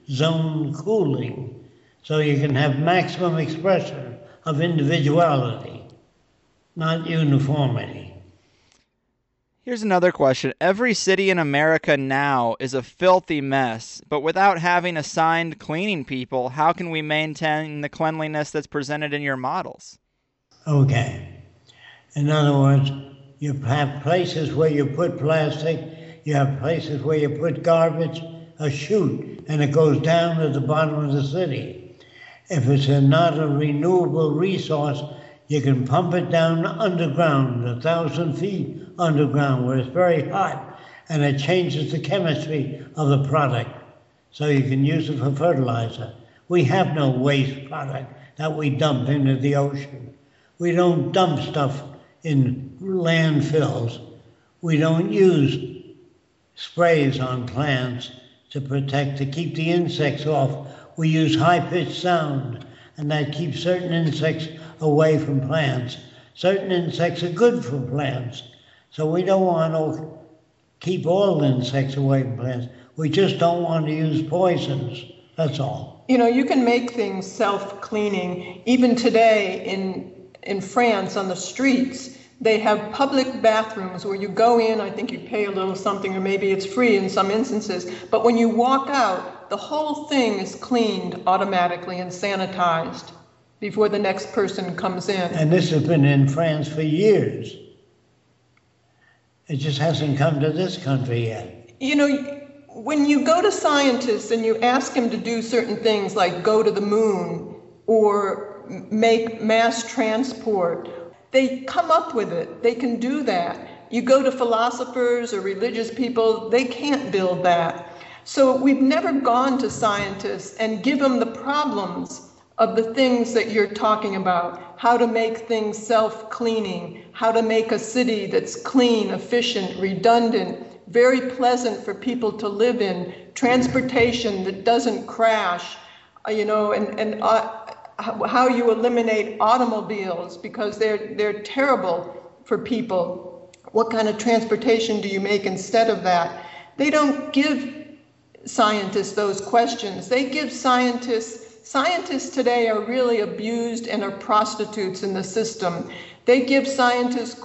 zone cooling, so you can have maximum expression of individuality, not uniformity. Here's another question. Every city in America now is a filthy mess, but without having assigned cleaning people, how can we maintain the cleanliness that's presented in your models? Okay. In other words, you have places where you put plastic, you have places where you put garbage, a chute, and it goes down to the bottom of the city. If it's not a renewable resource, you can pump it down underground, 1,000 feet underground, where it's very hot, and it changes the chemistry of the product, so you can use it for fertilizer. We have no waste product that we dump into the ocean. We don't dump stuff in landfills. We don't use sprays on plants to keep the insects off. We use high-pitched sound, and that keeps certain insects away from plants. Certain insects are good for plants, so we don't want to keep all insects away from plants. We just don't want to use poisons, that's all. You know, you can make things self-cleaning. Even today in France on the streets, they have public bathrooms where you go in, I think you pay a little something, or maybe it's free in some instances, but when you walk out, the whole thing is cleaned automatically and sanitized before the next person comes in. And this has been in France for years. It just hasn't come to this country yet. You know, when you go to scientists and you ask them to do certain things like go to the moon or make mass transport, they come up with it. They can do that. You go to philosophers or religious people, they can't build that. So we've never gone to scientists and give them the problems of the things that you're talking about, how to make things self-cleaning, how to make a city that's clean, efficient, redundant, very pleasant for people to live in, transportation that doesn't crash, you know, and how you eliminate automobiles because they're terrible for people. What kind of transportation do you make instead of that? They don't give scientists those questions. They give scientists today are really abused and are prostitutes in the system. They give scientists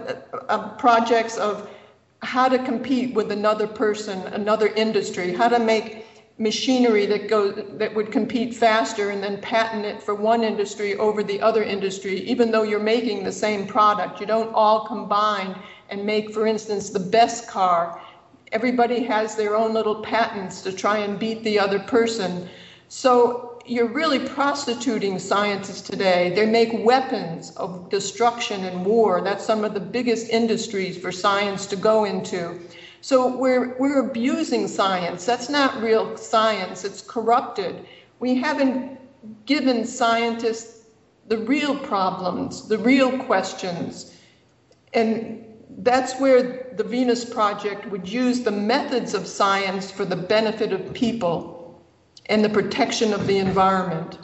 projects of how to compete with another person, another industry, how to make machinery that would compete faster and then patent it for one industry over the other industry, even though you're making the same product. You don't all combine and make, for instance, the best car. Everybody has their own little patents to try and beat the other person. So you're really prostituting scientists today. They make weapons of destruction and war. That's some of the biggest industries for science to go into. So we're abusing science. That's not real science. It's corrupted. We haven't given scientists the real problems, the real questions. And that's where the Venus Project would use the methods of science for the benefit of people and the protection of the environment.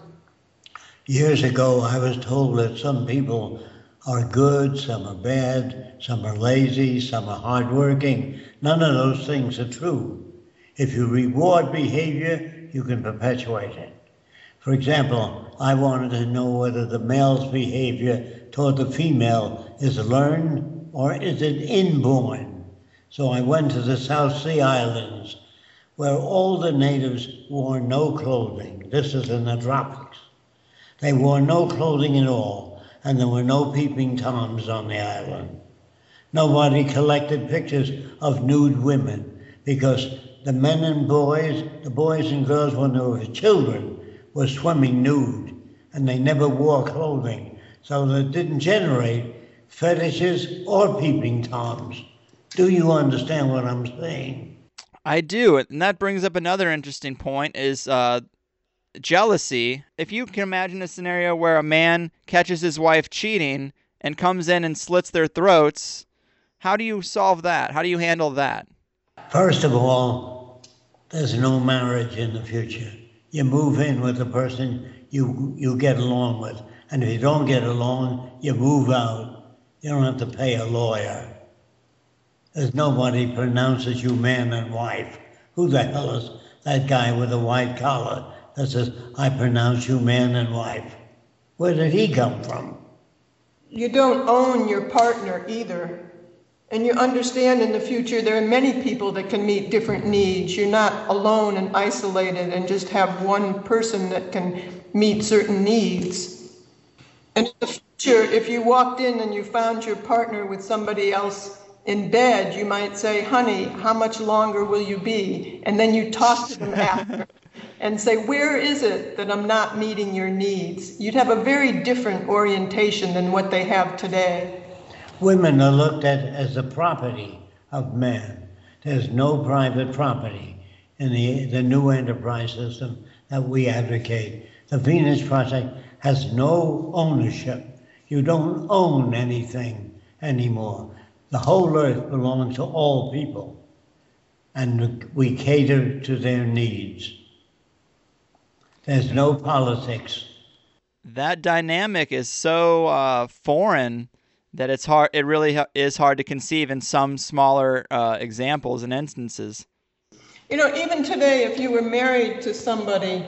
Years ago, I was told that some people are good, some are bad, some are lazy, some are hardworking. None of those things are true. If you reward behavior, you can perpetuate it. For example, I wanted to know whether the male's behavior toward the female is learned or is it inborn. So I went to the South Sea Islands, where all the natives wore no clothing. This is in the tropics. They wore no clothing at all, and there were no peeping Toms on the island. Nobody collected pictures of nude women because the men and boys, the boys and girls when they were children, were swimming nude, and they never wore clothing, so that didn't generate fetishes or peeping Toms. Do you understand what I'm saying? I do, and that brings up another interesting point is jealousy. If you can imagine a scenario where a man catches his wife cheating and comes in and slits their throats, how do you solve that? How do you handle that? First of all, there's no marriage in the future. You move in with the person you get along with, and if you don't get along, you move out. You don't have to pay a lawyer. There's nobody pronounces you man and wife. Who the hell is that guy with a white collar that says, I pronounce you man and wife. Where did he come from? You don't own your partner either. And you understand in the future there are many people that can meet different needs. You're not alone and isolated and just have one person that can meet certain needs. And in the future, if you walked in and you found your partner with somebody else in bed, you might say, honey, how much longer will you be? And then you talk to them after and say, where is it that I'm not meeting your needs? You'd have a very different orientation than what they have today. Women are looked at as the property of man. There's no private property in the new enterprise system that we advocate. The Venus Project has no ownership. You don't own anything anymore. The whole earth belongs to all people, and we cater to their needs. There's no politics. That dynamic is so foreign that it's hard. It really is hard to conceive in some smaller examples and instances. You know, even today, if you were married to somebody,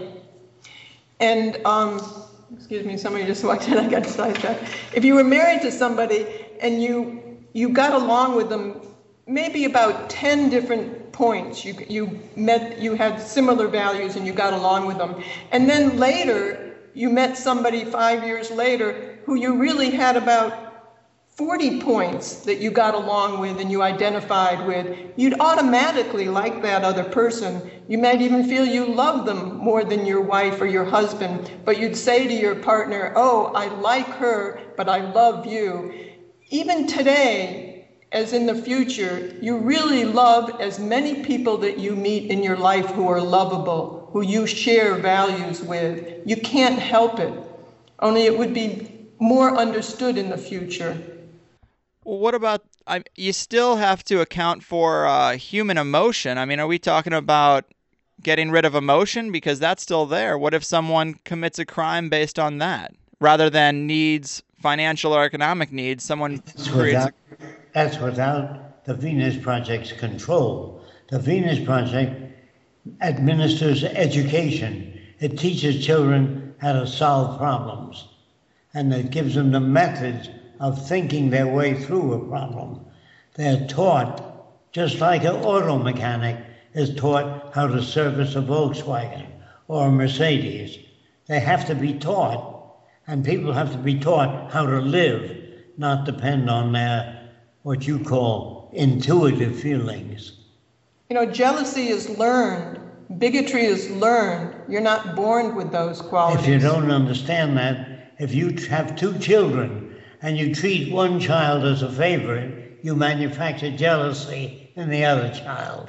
and excuse me, somebody just walked in. I got sidetracked. If you were married to somebody and you got along with them, maybe about 10 different points. You had similar values and you got along with them, and then later you met somebody 5 years later who you really had about 40 points that you got along with and you identified with. You'd automatically like that other person. You might even feel you love them more than your wife or your husband, but you'd say to your partner, oh, I like her, but I love you. Even today, as in the future, you really love as many people that you meet in your life who are lovable, who you share values with. You can't help it, only it would be more understood in the future. Well, what about, you still have to account for human emotion. I mean, are we talking about getting rid of emotion? Because that's still there. What if someone commits a crime based on that? Rather than needs, financial or economic needs, someone creates... That's without the Venus Project's control. The Venus Project administers education. It teaches children how to solve problems. And it gives them the methods of thinking their way through a problem. They're taught, just like an auto mechanic is taught how to service a Volkswagen or a Mercedes. They have to be taught, and people have to be taught how to live, not depend on their, what you call, intuitive feelings. You know, jealousy is learned. Bigotry is learned. You're not born with those qualities. If you don't understand that, if you have two children and you treat one child as a favorite, you manufacture jealousy in the other child.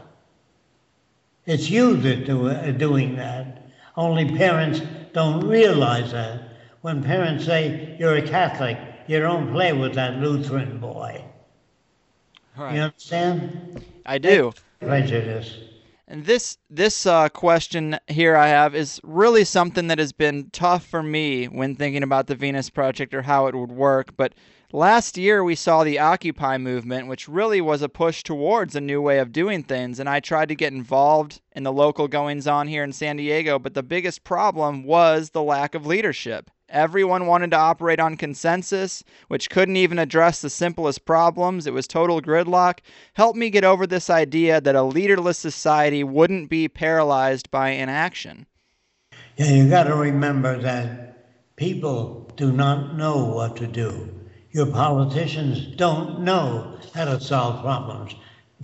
It's you that are doing that. Only parents don't realize that. When parents say, you're a Catholic, you don't play with that Lutheran boy. Right. You understand? I do. Prejudice. And this question here I have is really something that has been tough for me when thinking about the Venus Project or how it would work. But last year we saw the Occupy movement, which really was a push towards a new way of doing things. And I tried to get involved in the local goings-on here in San Diego, but the biggest problem was the lack of leadership. Everyone wanted to operate on consensus, which couldn't even address the simplest problems. It was total gridlock. Help me get over this idea that a leaderless society wouldn't be paralyzed by inaction. Yeah, you got to remember that people do not know what to do. Your politicians don't know how to solve problems.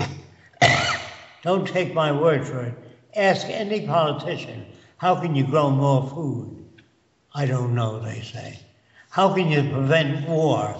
Don't take my word for it. Ask any politician, how can you grow more food? I don't know, they say. How can you prevent war?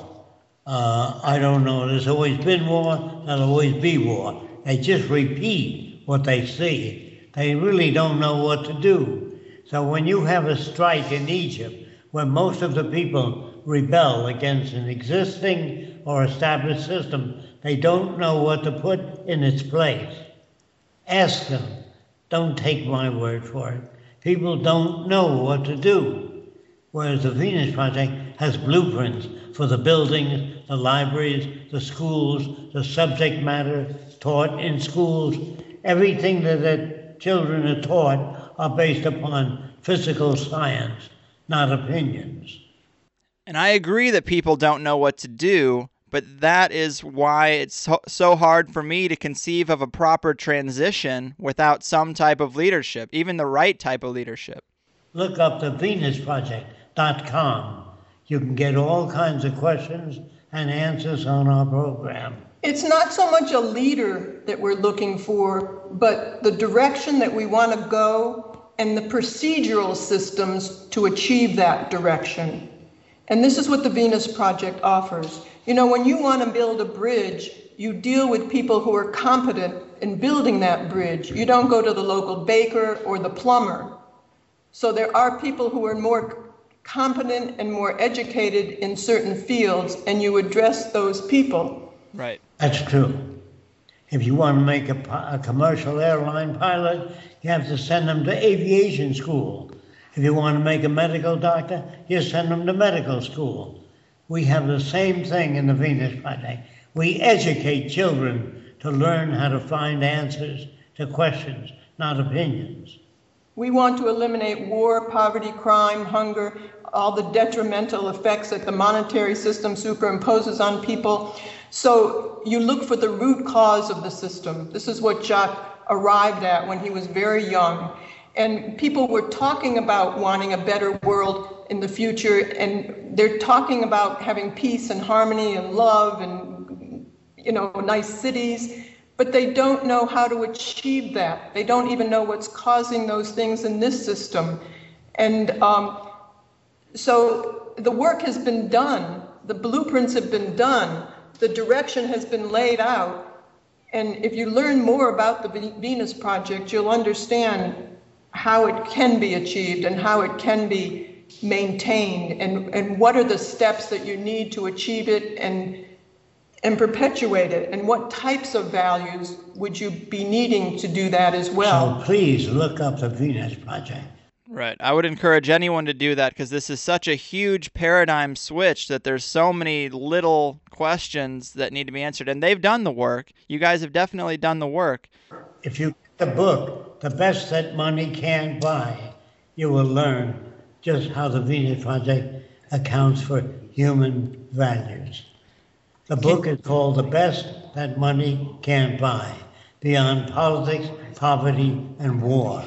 I don't know. There's always been war, there'll always be war. They just repeat what they see. They really don't know what to do. So when you have a strike in Egypt, where most of the people rebel against an existing or established system, they don't know what to put in its place. Ask them. Don't take my word for it. People don't know what to do. Whereas the Venus Project has blueprints for the buildings, the libraries, the schools, the subject matter taught in schools, everything that children are taught are based upon physical science, not opinions. And I agree that people don't know what to do, but that is why it's so hard for me to conceive of a proper transition without some type of leadership, even the right type of leadership. Look up the VenusProject.com. You can get all kinds of questions and answers on our program. It's not so much a leader that we're looking for, but the direction that we want to go and the procedural systems to achieve that direction. And this is what the Venus Project offers. You know, when you want to build a bridge, you deal with people who are competent in building that bridge. You don't go to the local baker or the plumber. So there are people who are more competent and more educated in certain fields, and you address those people. Right. That's true. If you want to make a commercial airline pilot, you have to send them to aviation school. If you want to make a medical doctor, you send them to medical school. We have the same thing in the Venus Project. We educate children to learn how to find answers to questions, not opinions. We want to eliminate war, poverty, crime, hunger, all the detrimental effects that the monetary system superimposes on people. So you look for the root cause of the system. This is what Jacques arrived at when he was very young. And people were talking about wanting a better world in the future, and they're talking about having peace and harmony and love and, you know, nice cities, but they don't know how to achieve that. They don't even know what's causing those things in this system. And so the work has been done, the blueprints have been done, the direction has been laid out, and if you learn more about the Venus Project, you'll understand how it can be achieved and how it can be maintained, and what are the steps that you need to achieve it and perpetuate it, and what types of values would you be needing to do that as well. So please look up the Venus Project. Right. I would encourage anyone to do that because this is such a huge paradigm switch that there's so many little questions that need to be answered. And they've done the work. You guys have definitely done the work. If you get the book, The Best That Money Can't Buy, you will learn just how the Venus Project accounts for human values. The book is called The Best That Money Can't Buy, Beyond Politics, Poverty, and War.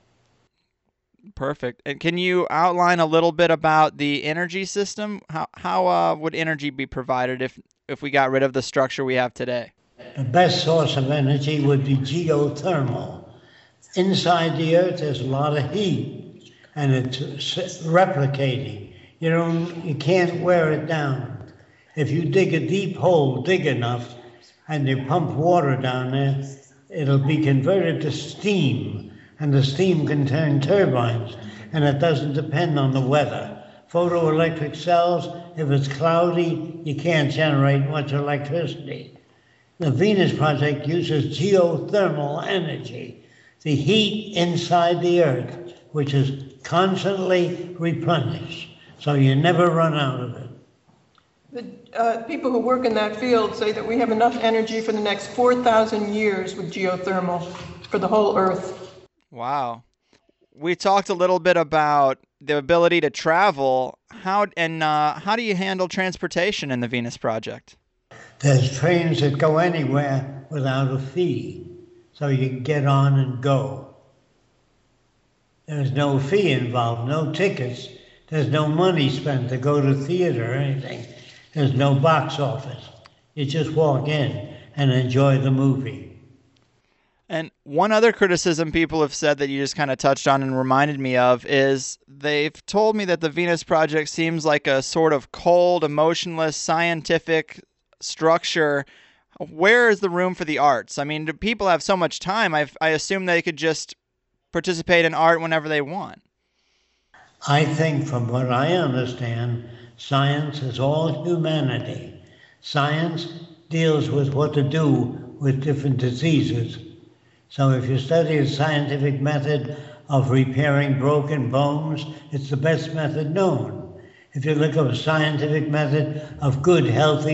Perfect. And can you outline a little bit about the energy system? How would energy be provided if we got rid of the structure we have today? The best source of energy would be geothermal. Inside the Earth, there's a lot of heat, and it's replicating. You can't wear it down. If you dig a deep hole, dig enough, and you pump water down there, it'll be converted to steam. And the steam can turn turbines, and it doesn't depend on the weather. Photoelectric cells, if it's cloudy, you can't generate much electricity. The Venus Project uses geothermal energy, the heat inside the Earth, which is constantly replenished, so you never run out of it. The people who work in that field say that we have enough energy for the next 4,000 years with geothermal for the whole Earth. Wow. We talked a little bit about the ability to travel. How do you handle transportation in the Venus Project? There's trains that go anywhere without a fee, so you can get on and go. There's no fee involved, no tickets. There's no money spent to go to theater or anything. There's no box office. You just walk in and enjoy the movie. And one other criticism people have said that you just kind of touched on and reminded me of is they've told me that the Venus Project seems like a sort of cold, emotionless, scientific structure. Where is the room for the arts? I mean, people have so much time. I assume they could just participate in art whenever they want. I think from what I understand, science is all humanity. Science deals with what to do with different diseases. So if you study the scientific method of repairing broken bones, it's the best method known. If you look at a scientific method of good, healthy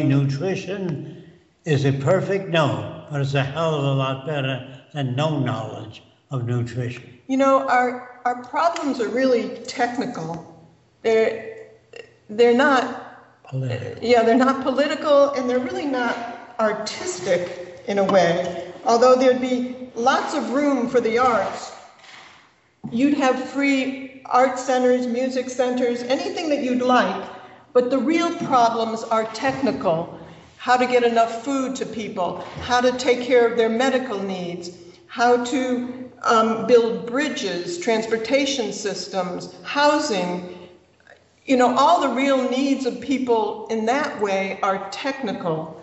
nutrition, is it perfect? No, but it's a hell of a lot better than no knowledge of nutrition. You know, our problems are really technical. They're not Political. Yeah, they're not political, and they're really not artistic in a way. Although there'd be lots of room for the arts. You'd have free art centers, music centers, anything that you'd like. But the real problems are technical. How to get enough food to people, how to take care of their medical needs, how to build bridges, transportation systems, housing. You know, all the real needs of people in that way are technical.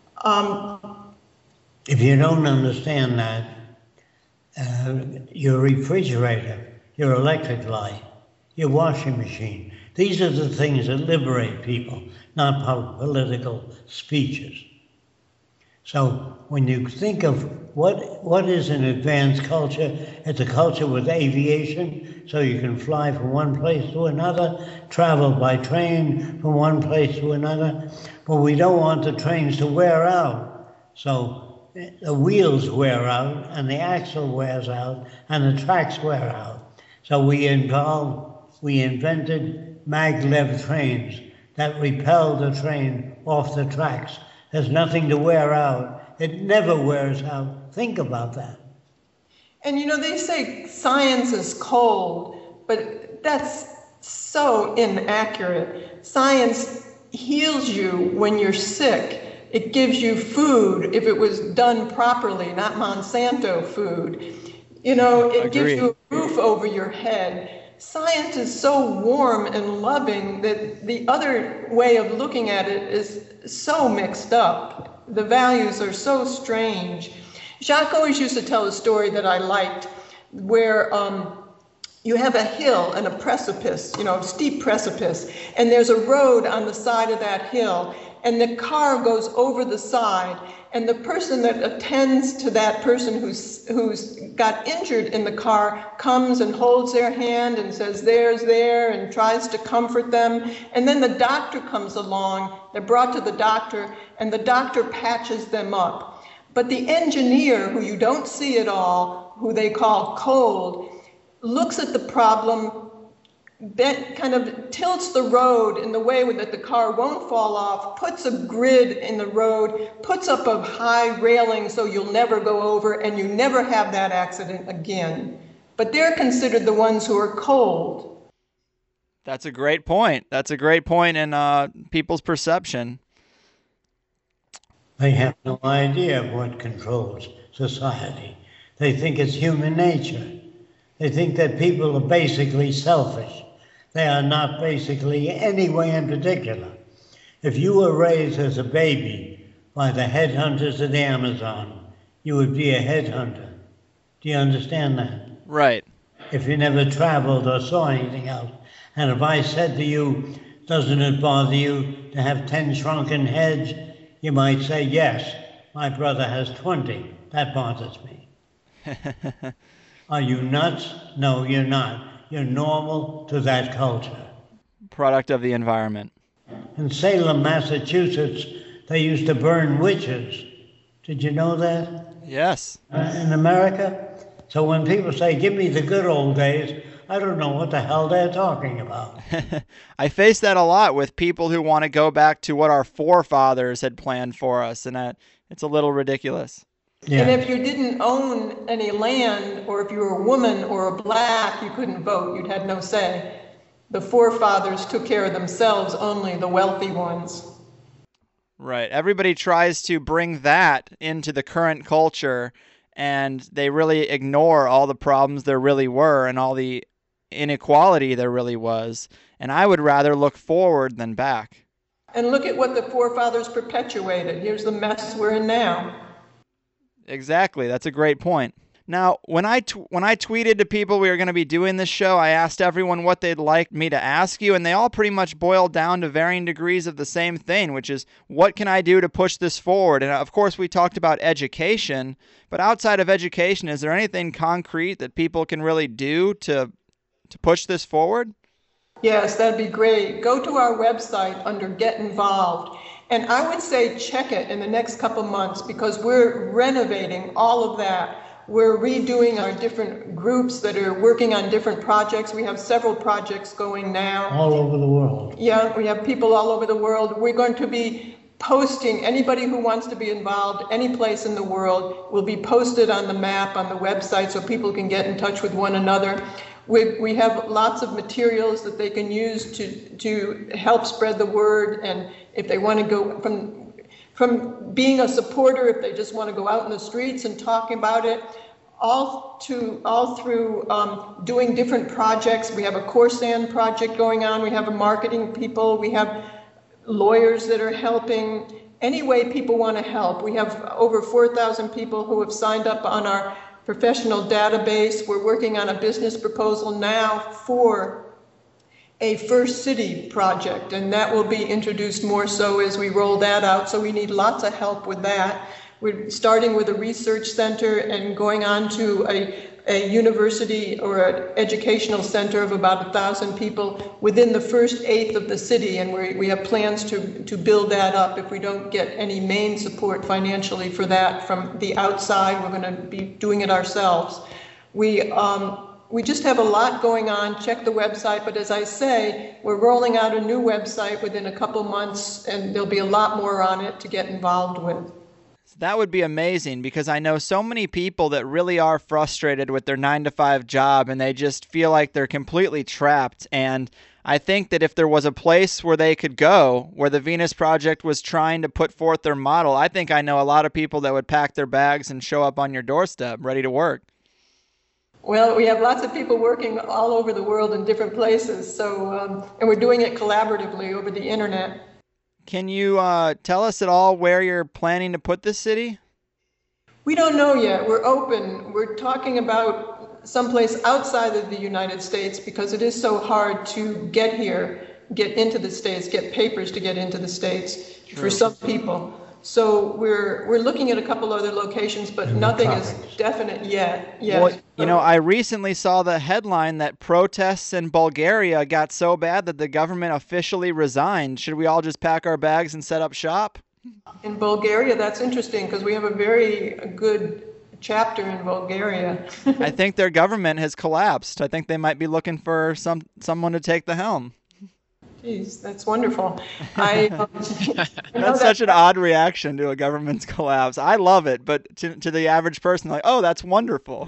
If you don't understand that, your refrigerator, your electric light, your washing machine, these are the things that liberate people, not political speeches. So when you think of what is an advanced culture, it's a culture with aviation, so you can fly from one place to another, travel by train from one place to another, but we don't want the trains to wear out. So the wheels wear out, and the axle wears out, and the tracks wear out. So we invented maglev trains that repel the train off the tracks. There's nothing to wear out. It never wears out. Think about that. And you know, they say science is cold, but that's so inaccurate. Science heals you when you're sick. It gives you food if it was done properly, not Monsanto food. You know, it gives you a roof over your head. Science is so warm and loving that the other way of looking at it is so mixed up. The values are so strange. Jacques always used to tell a story that I liked, where you have a hill and a precipice, you know, steep precipice, and there's a road on the side of that hill, and the car goes over the side, and the person that attends to that person who's got injured in the car comes and holds their hand and says, "There's there," and tries to comfort them. And then the doctor comes along, they're brought to the doctor, and the doctor patches them up. But the engineer, who you don't see at all, who they call cold, looks at the problem, kind of tilts the road in the way that the car won't fall off, puts a grid in the road, puts up a high railing so you'll never go over and you never have that accident again. But they're considered the ones who are cold. That's a great point. That's a great point in people's perception. They have no idea of what controls society. They think it's human nature. They think that people are basically selfish. They are not basically any way in particular. If you were raised as a baby by the headhunters of the Amazon, you would be a headhunter. Do you understand that? Right. If you never traveled or saw anything else. And if I said to you, doesn't it bother you to have 10 shrunken heads? You might say, yes, my brother has 20. That bothers me. Are you nuts? No, you're not. You're normal to that culture. Product of the environment. In Salem, Massachusetts, they used to burn witches. Did you know that? Yes. In America? So when people say, give me the good old days, I don't know what the hell they're talking about. I face that a lot with people who want to go back to what our forefathers had planned for us, and it's a little ridiculous. Yeah. And if you didn't own any land, or if you were a woman or a black, you couldn't vote. You'd had no say. The forefathers took care of themselves, only the wealthy ones. Right. Everybody tries to bring that into the current culture, and they really ignore all the problems there really were and all the inequality there really was. And I would rather look forward than back. And look at what the forefathers perpetuated. Here's the mess we're in now. Exactly. That's a great point. Now, when I tweeted to people we were going to be doing this show, I asked everyone what they'd like me to ask you, and they all pretty much boiled down to varying degrees of the same thing, which is, what can I do to push this forward? And of course, we talked about education, but outside of education, is there anything concrete that people can really do to push this forward? Yes, that'd be great. Go to our website under Get Involved. And I would say check it in the next couple months, because we're renovating all of that. We're redoing our different groups that are working on different projects. We have several projects going now. All over the world. Yeah, we have people all over the world. We're going to be posting, anybody who wants to be involved any place in the world will be posted on the map on the website so people can get in touch with one another. We have lots of materials that they can use to help spread the word, and if they want to go from being a supporter, if they just want to go out in the streets and talk about it, all through doing different projects. We have a Corsan project going on. We have a marketing people. We have lawyers that are helping. Any way people want to help. We have over 4,000 people who have signed up on our professional database. We're working on a business proposal now for a First City project, and that will be introduced more so as we roll that out. So we need lots of help with that. We're starting with a research center and going on to a university or an educational center of about 1,000 people within the first eighth of the city, and we have plans to build that up. If we don't get any main support financially for that from the outside, we're going to be doing it ourselves. We just have a lot going on. Check the website, but as I say, we're rolling out a new website within a couple months, and there'll be a lot more on it to get involved with. That would be amazing, because I know so many people that really are frustrated with their 9-to-5 job, and they just feel like they're completely trapped. And I think that if there was a place where they could go, where the Venus Project was trying to put forth their model, I think I know a lot of people that would pack their bags and show up on your doorstep ready to work. Well, we have lots of people working all over the world in different places, so and we're doing it collaboratively over the internet. Can you tell us at all where you're planning to put this city? We don't know yet. We're open. We're talking about someplace outside of the United States because it is so hard to get here, get into the States, get papers to get into the States for some people. So we're looking at a couple other locations, but nothing is definite yet. Well, you know, I recently saw the headline that protests in Bulgaria got so bad that the government officially resigned. Should we all just pack our bags and set up shop? In Bulgaria, that's interesting because we have a very good chapter in Bulgaria. I think their government has collapsed. I think they might be looking for someone to take the helm. Geez, that's wonderful. That's such an odd reaction to a government's collapse. I love it, but to the average person, like, oh, that's wonderful.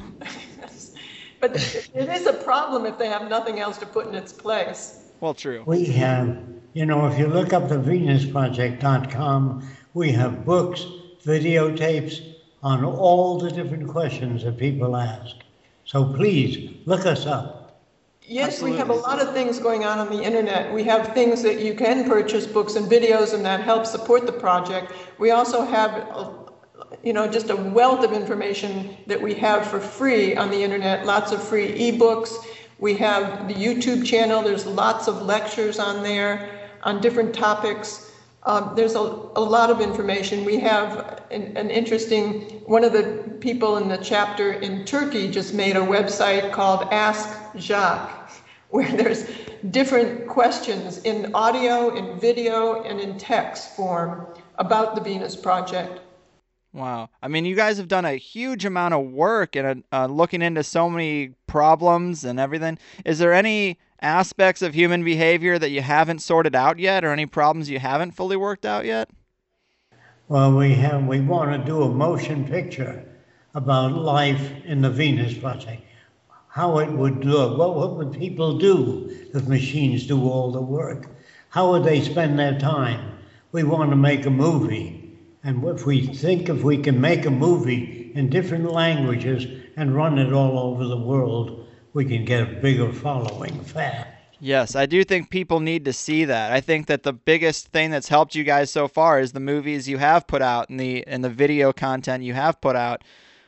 But it is a problem if they have nothing else to put in its place. Well, true. We have, if you look up the VenusProject.com, we have books, videotapes on all the different questions that people ask. So please, look us up. Yes, Absolutely. We have a lot of things going on the internet. We have things that you can purchase, books and videos, and that help support the project. We also have, just a wealth of information that we have for free on the internet, lots of free ebooks. We have the YouTube channel. There's lots of lectures on there on different topics. There's a lot of information. We have an interesting, one of the people in the chapter in Turkey just made a website called Ask Jacques, where there's different questions in audio, in video, and in text form about the Venus Project. Wow. I mean, you guys have done a huge amount of work and looking into so many problems and everything. Is there any aspects of human behavior that you haven't sorted out yet, or any problems you haven't fully worked out yet? Well, we want to do a motion picture about life in the Venus Project, how it would look, what would people do if machines do all the work, how would they spend their time. We want to make a movie, and if we can make a movie in different languages and run it all over the world, we can get a bigger following fast. Yes, I do think people need to see that. I think that the biggest thing that's helped you guys so far is the movies you have put out and the video content you have put out.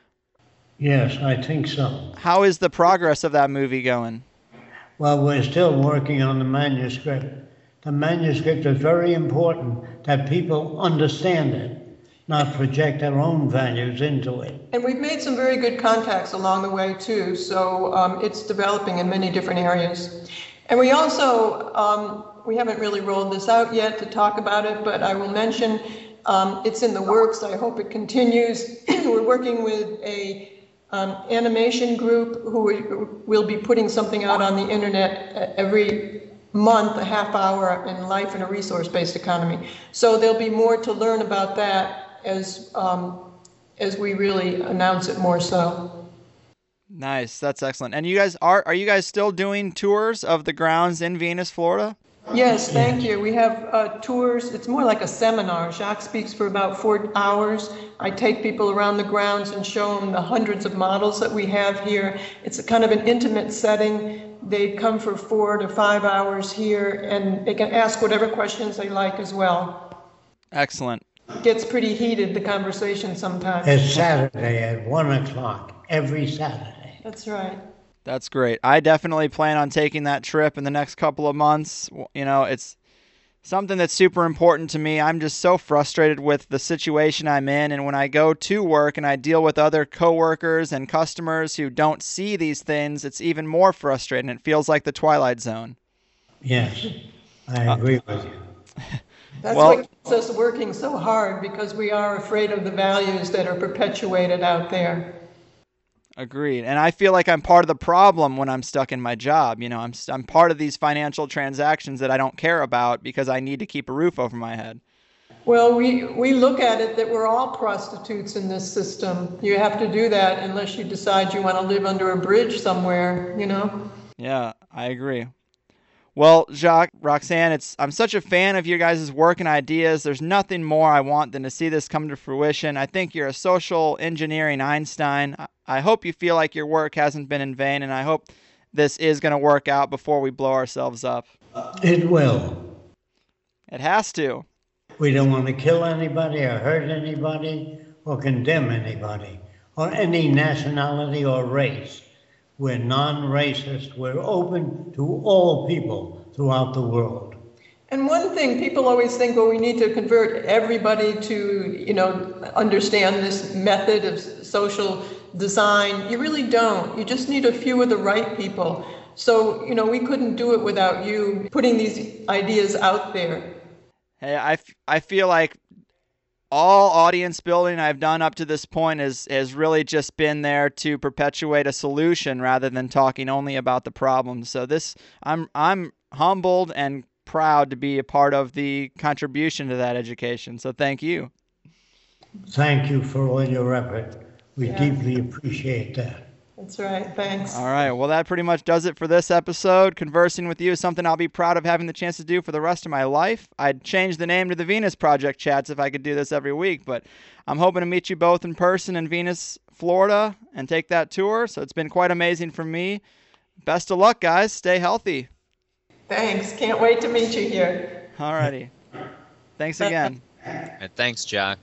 Yes, I think so. How is the progress of that movie going? Well, we're still working on the manuscript. The manuscript is very important that people understand it, not project their own values into it. And we've made some very good contacts along the way, too, so it's developing in many different areas. And we also, we haven't really rolled this out yet to talk about it, but I will mention it's in the works. I hope it continues. We're working with a animation group who will be putting something out on the internet every month, a half hour in life in a resource-based economy. So there'll be more to learn about that as we really announce it more so. Nice, that's excellent. And you guys are you guys still doing tours of the grounds in Venus, Florida? Yes, thank you. We have tours. It's more like a seminar. Jacques speaks for about 4 hours. I take people around the grounds and show them the hundreds of models that we have here. It's a kind of an intimate setting. They come for 4 to 5 hours here, and they can ask whatever questions they like as well. Excellent. It gets pretty heated, the conversation sometimes. It's Saturday at 1 o'clock, every Saturday. That's right. That's great. I definitely plan on taking that trip in the next couple of months. You know, it's something that's super important to me. I'm just so frustrated with the situation I'm in, and when I go to work and I deal with other coworkers and customers who don't see these things, it's even more frustrating. It feels like the Twilight Zone. Yes, I agree with you. That's what keeps us working so hard, because we are afraid of the values that are perpetuated out there. Agreed. And I feel like I'm part of the problem when I'm stuck in my job. You know, I'm part of these financial transactions that I don't care about because I need to keep a roof over my head. Well, we look at it that we're all prostitutes in this system. You have to do that unless you decide you want to live under a bridge somewhere, you know? Yeah, I agree. Well, Jacques, Roxanne, I'm such a fan of your guys' work and ideas. There's nothing more I want than to see this come to fruition. I think you're a social engineering Einstein. I hope you feel like your work hasn't been in vain, and I hope this is going to work out before we blow ourselves up. It will. It has to. We don't want to kill anybody or hurt anybody or condemn anybody or any nationality or race. We're non-racist. We're open to all people throughout the world. And one thing, people always think, well, we need to convert everybody to, you know, understand this method of social design. You really don't. You just need a few of the right people. So, you know, we couldn't do it without you putting these ideas out there. Hey, I feel like all audience building I've done up to this point has really just been there to perpetuate a solution rather than talking only about the problem. So I'm humbled and proud to be a part of the contribution to that education. So thank you. Thank you for all your effort. We deeply appreciate that. That's right. Thanks. All right. Well, that pretty much does it for this episode. Conversing with you is something I'll be proud of having the chance to do for the rest of my life. I'd change the name to the Venus Project Chats if I could do this every week, but I'm hoping to meet you both in person in Venus, Florida, and take that tour. So it's been quite amazing for me. Best of luck, guys. Stay healthy. Thanks. Can't wait to meet you here. All righty. Thanks again. And thanks, Jack.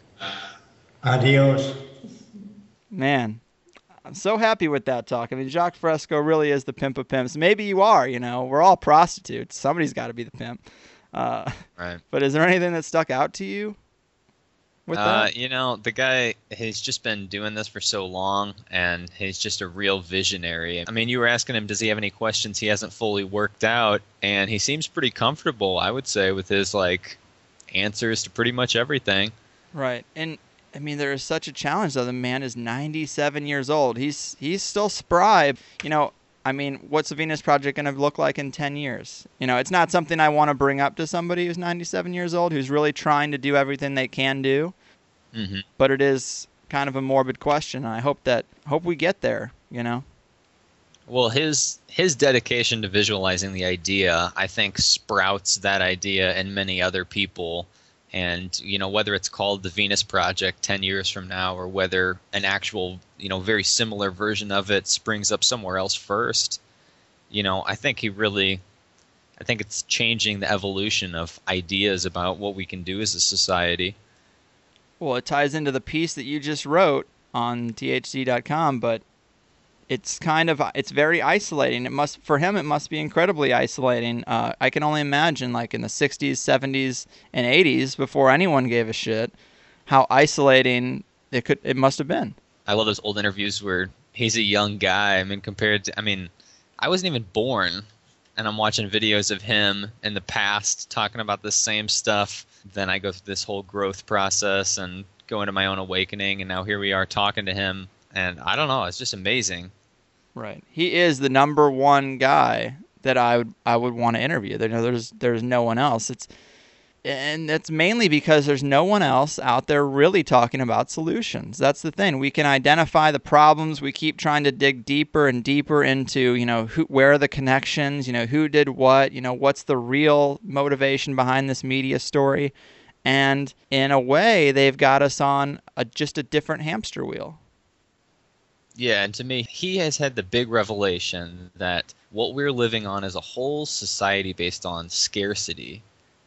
Adios. Man, I'm so happy with that talk. I mean, Jacques Fresco really is the pimp of pimps. Maybe you are, you know. We're all prostitutes. Somebody's got to be the pimp. Right. But is there anything that stuck out to you with that? You know, the guy, he's just been doing this for so long, and he's just a real visionary. I mean, you were asking him, does he have any questions he hasn't fully worked out? And he seems pretty comfortable, I would say, with his, answers to pretty much everything. Right. And I mean, there is such a challenge, though. The man is 97 years old. He's still spry. You know, I mean, what's the Venus Project going to look like in 10 years? You know, it's not something I want to bring up to somebody who's 97 years old, who's really trying to do everything they can do. Mm-hmm. But it is kind of a morbid question. I hope we get there, you know? Well, his dedication to visualizing the idea, I think, sprouts that idea in many other people. And, you know, whether it's called the Venus Project 10 years from now, or whether an actual, you know, very similar version of it springs up somewhere else first, you know, I think it's changing the evolution of ideas about what we can do as a society. Well, it ties into the piece that you just wrote on THC.com, but it's very isolating. For him, it must be incredibly isolating. I can only imagine, like in the 60s, 70s, and 80s, before anyone gave a shit, how isolating it must have been. I love those old interviews where he's a young guy. I wasn't even born, and I'm watching videos of him in the past talking about the same stuff. Then I go through this whole growth process and go into my own awakening, and now here we are talking to him. And I don't know, it's just amazing. Right. He is the number one guy that I would want to interview. There's no one else. And that's mainly because there's no one else out there really talking about solutions. That's the thing. We can identify the problems. We keep trying to dig deeper and deeper into, where are the connections, who did what, what's the real motivation behind this media story. And in a way, they've got us on just a different hamster wheel. Yeah, and to me, he has had the big revelation that what we're living on is a whole society based on scarcity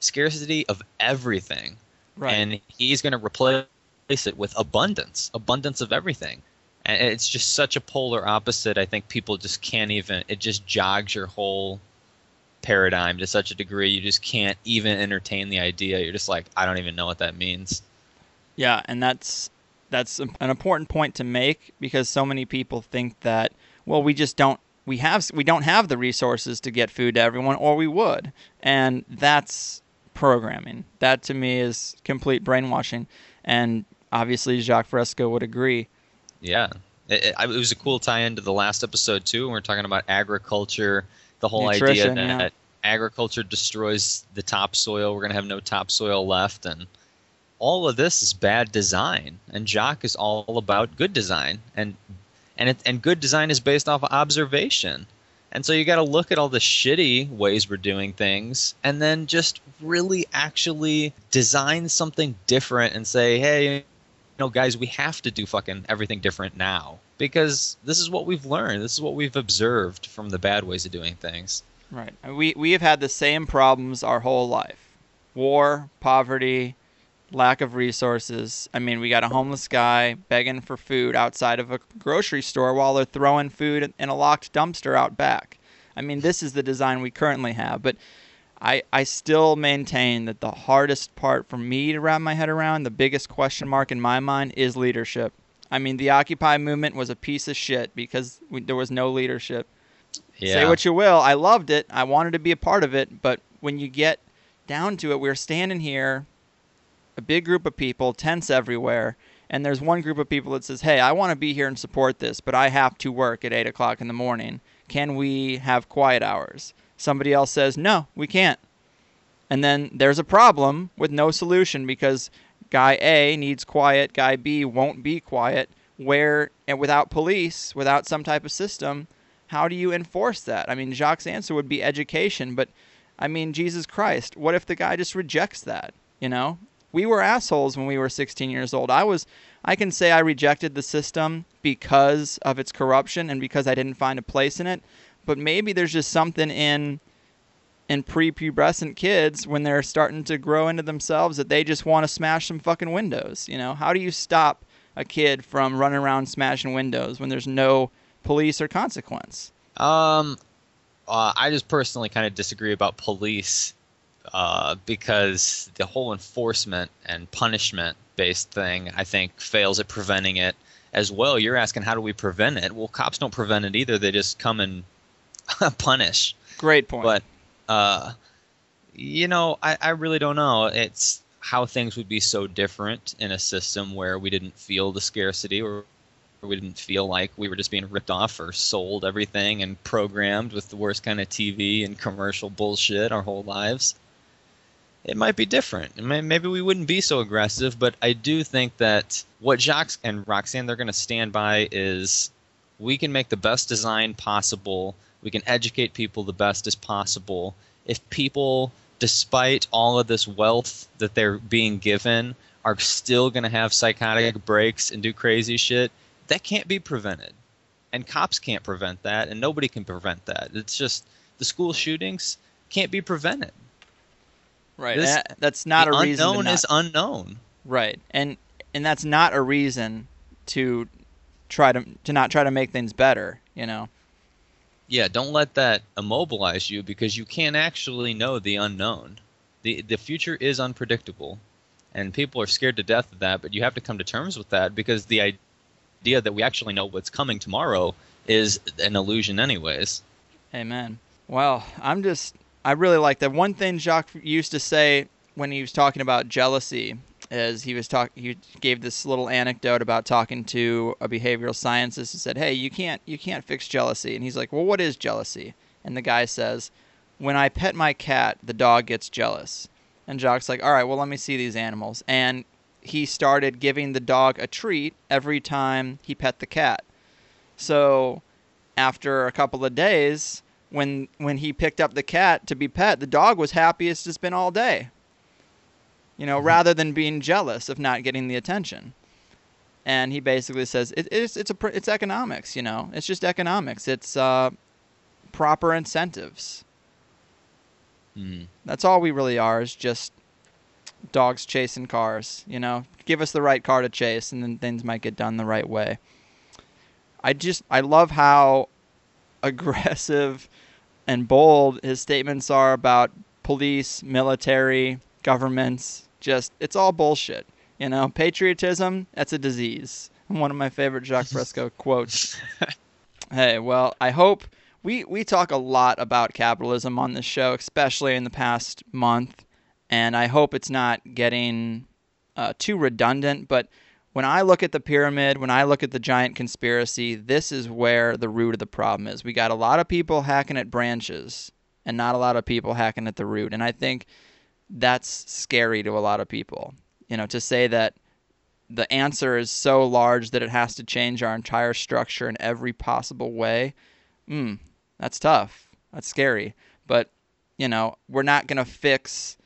of everything. Right. And he's going to replace it with abundance of everything. And it's just such a polar opposite. I think people just can't even, it just jogs your whole paradigm to such a degree you just can't even entertain the idea. You're just like, I don't even know what that means. Yeah, and that's an important point to make, because so many people think that, well, we don't have the resources to get food to everyone, or we would. And that's programming. That to me is complete brainwashing. And obviously Jacques Fresco would agree. Yeah. It was a cool tie-in to the last episode too, when we're talking about agriculture, the whole idea that agriculture destroys the topsoil. We're going to have no topsoil left, and all of this is bad design. And Jacques is all about good design, and good design is based off of observation. And so you got to look at all the shitty ways we're doing things, and then just really actually design something different and say, hey, guys, we have to do fucking everything different now, because this is what we've learned. This is what we've observed from the bad ways of doing things. Right. We have had the same problems our whole life. War, poverty, lack of resources. I mean, we got a homeless guy begging for food outside of a grocery store while they're throwing food in a locked dumpster out back. I mean, this is the design we currently have. But I still maintain that the hardest part for me to wrap my head around, the biggest question mark in my mind, is leadership. I mean, the Occupy movement was a piece of shit because there was no leadership. Yeah. Say what you will. I loved it. I wanted to be a part of it. But when you get down to it, we're standing here, a big group of people, tents everywhere, and there's one group of people that says, hey, I want to be here and support this, but I have to work at 8 o'clock in the morning. Can we have quiet hours? Somebody else says, no, we can't. And then there's a problem with no solution, because guy A needs quiet, guy B won't be quiet, and without police, without some type of system, how do you enforce that? I mean, Jacques' answer would be education, but I mean, Jesus Christ, what if the guy just rejects that, We were assholes when we were 16 years old. I can say I rejected the system because of its corruption and because I didn't find a place in it, but maybe there's just something in prepubescent kids when they're starting to grow into themselves that they just want to smash some fucking windows, How do you stop a kid from running around smashing windows when there's no police or consequence? I just personally kind of disagree about police because the whole enforcement and punishment-based thing, I think, fails at preventing it as well. You're asking, how do we prevent it? Well, cops don't prevent it either. They just come and punish. Great point. But, I really don't know. It's how things would be so different in a system where we didn't feel the scarcity, or we didn't feel like we were just being ripped off or sold everything and programmed with the worst kind of TV and commercial bullshit our whole lives. It might be different. Maybe we wouldn't be so aggressive, but I do think that what Jacques and Roxanne, they're going to stand by is we can make the best design possible. We can educate people the best as possible. If people, despite all of this wealth that they're being given, are still going to have psychotic breaks and do crazy shit, that can't be prevented. And cops can't prevent that, and nobody can prevent that. It's just the school shootings can't be prevented. Right. That's not a reason. Unknown is unknown. Right. And that's not a reason to not try to make things better, Yeah, don't let that immobilize you, because you can't actually know the unknown. The future is unpredictable, and people are scared to death of that, but you have to come to terms with that, because the idea that we actually know what's coming tomorrow is an illusion anyways. Amen. Well, I really like that. One thing Jacques used to say when he was talking about jealousy, as he gave this little anecdote about talking to a behavioral scientist and said, "Hey, you can't fix jealousy." And he's like, "Well, what is jealousy?" And the guy says, "When I pet my cat, the dog gets jealous." And Jock's like, "All right, well, let me see these animals." And he started giving the dog a treat every time he pet the cat. So after a couple of days, when he picked up the cat to be pet, the dog was happiest it's been all day. Rather than being jealous of not getting the attention. And he basically says it's economics. It's just economics. It's proper incentives. That's all we really are, is just dogs chasing cars. Give us the right car to chase, and then things might get done the right way. I love how aggressive and bold his statements are about police, military, governments. It's all bullshit. Patriotism, that's a disease. One of my favorite Jacques Fresco quotes. Hey, well, I hope we talk a lot about capitalism on this show, especially in the past month, and I hope it's not getting too redundant, but when I look at the pyramid, when I look at the giant conspiracy, this is where the root of the problem is. We got a lot of people hacking at branches and not a lot of people hacking at the root, and I think that's scary to a lot of people. To say that the answer is so large that it has to change our entire structure in every possible way, that's tough. That's scary. But, we're not going to fix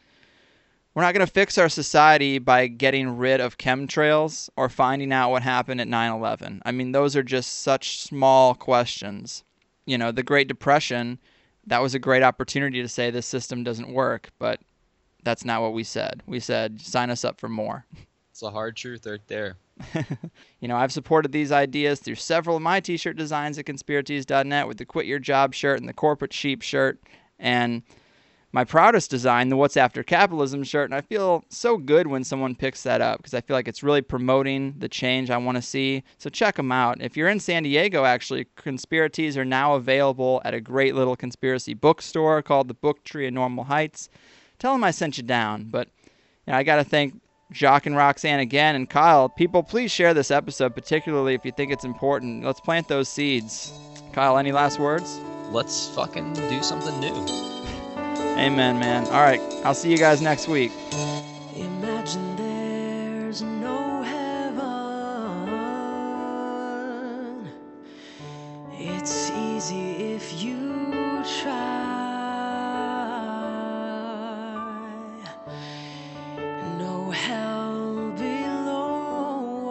our society by getting rid of chemtrails or finding out what happened at 9/11. I mean, those are just such small questions. The Great Depression, that was a great opportunity to say this system doesn't work, but that's not what we said. We said, sign us up for more. It's a hard truth right there. I've supported these ideas through several of my t-shirt designs at conspiratees.net, with the Quit Your Job shirt and the Corporate Sheep shirt, and my proudest design, the What's After Capitalism shirt. And I feel so good when someone picks that up, because I feel like it's really promoting the change I want to see. So check them out. If you're in San Diego, actually, Conspiratees are now available at a great little conspiracy bookstore called the Book Tree in Normal Heights. Tell them I sent you down. But I got to thank Jacques and Roxanne again, and Kyle. People, please share this episode, particularly if you think it's important. Let's plant those seeds. Kyle, any last words? Let's fucking do something new. Amen, man. All right, I'll see you guys next week. Imagine there's no heaven. It's easy if you try. No hell below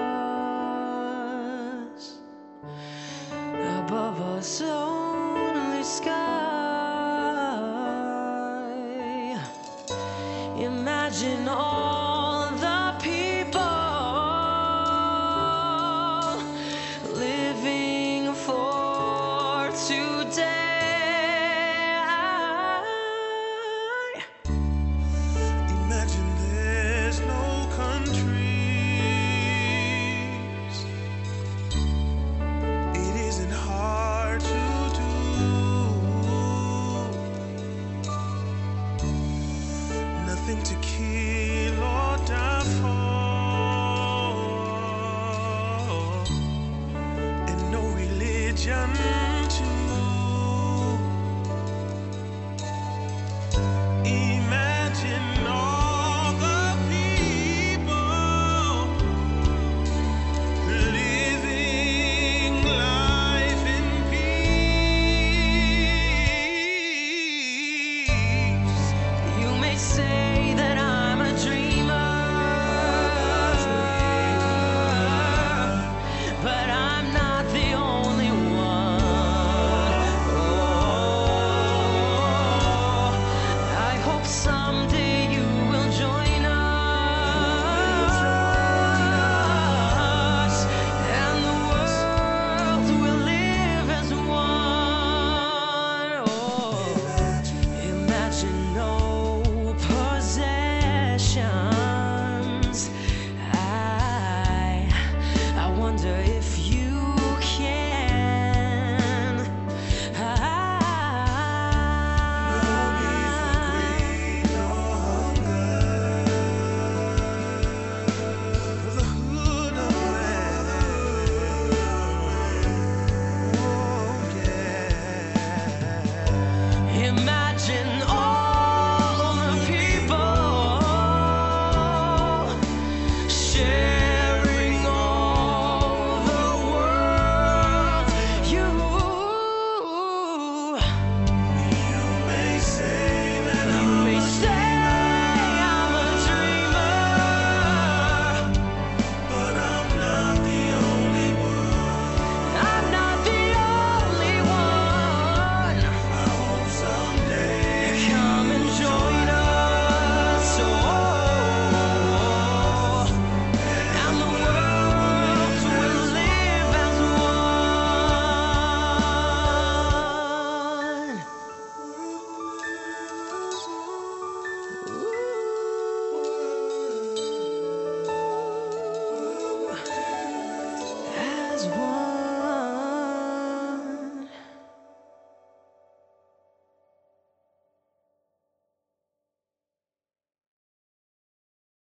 us. Above us only sky. Imagine all